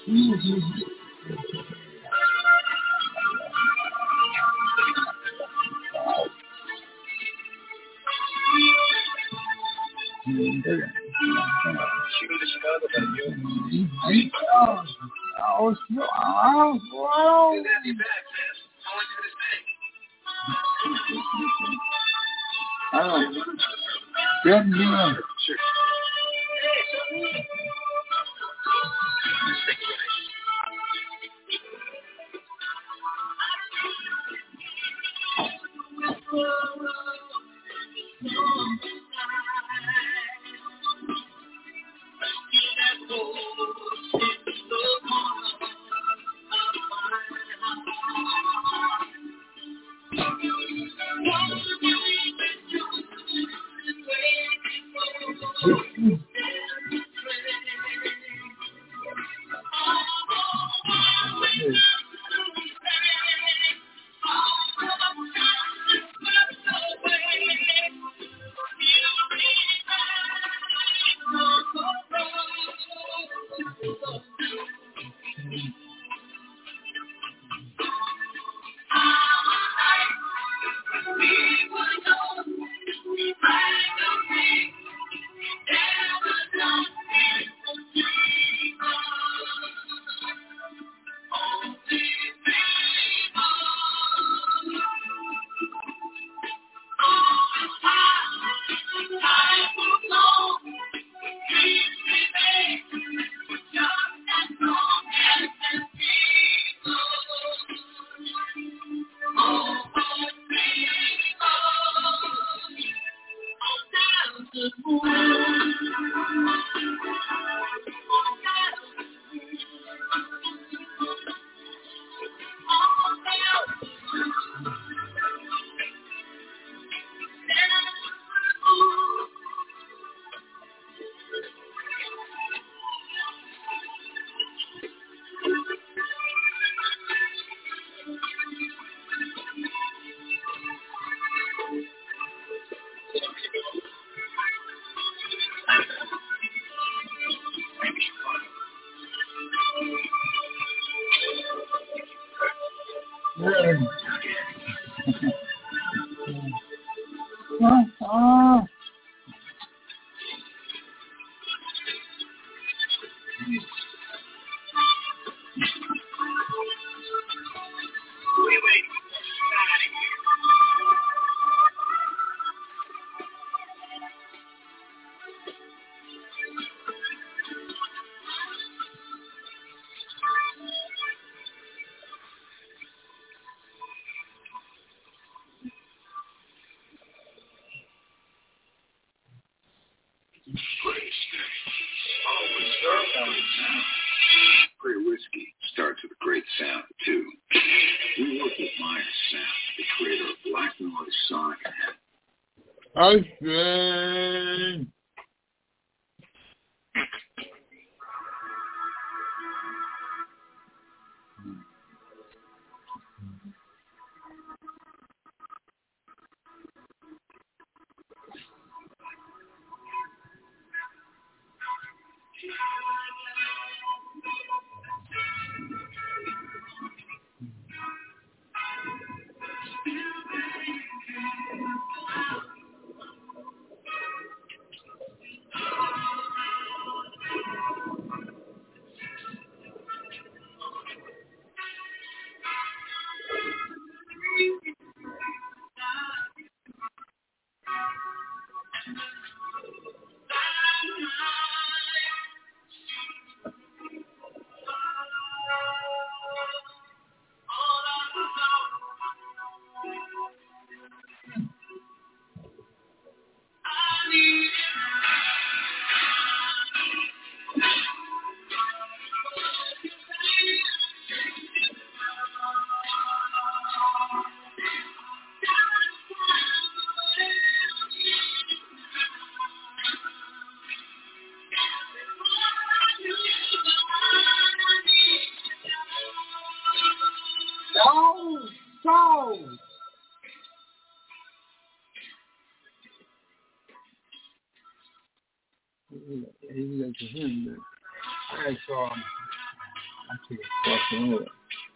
Great whiskey starts with a great sound, too. We work with Myers Sound, the creator of Black Noise Sonic. I see. He went to him. I saw him. I took a fucking look.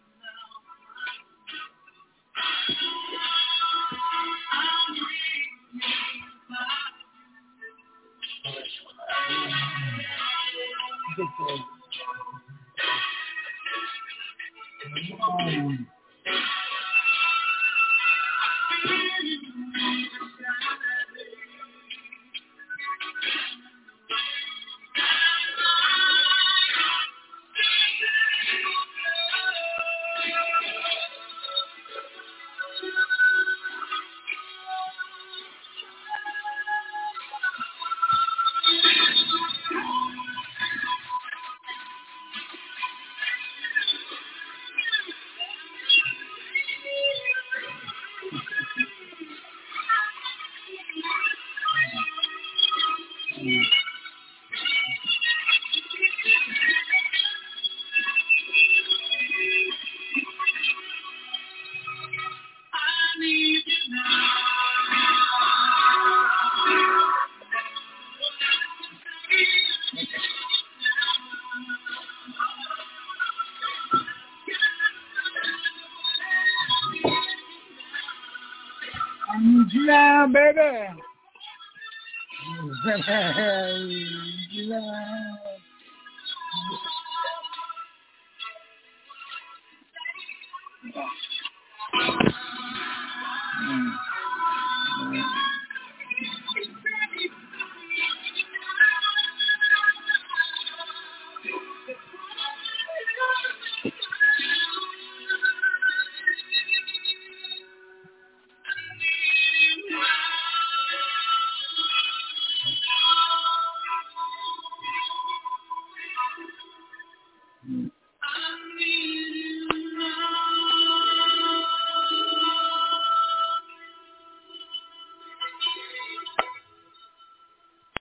Now, baby.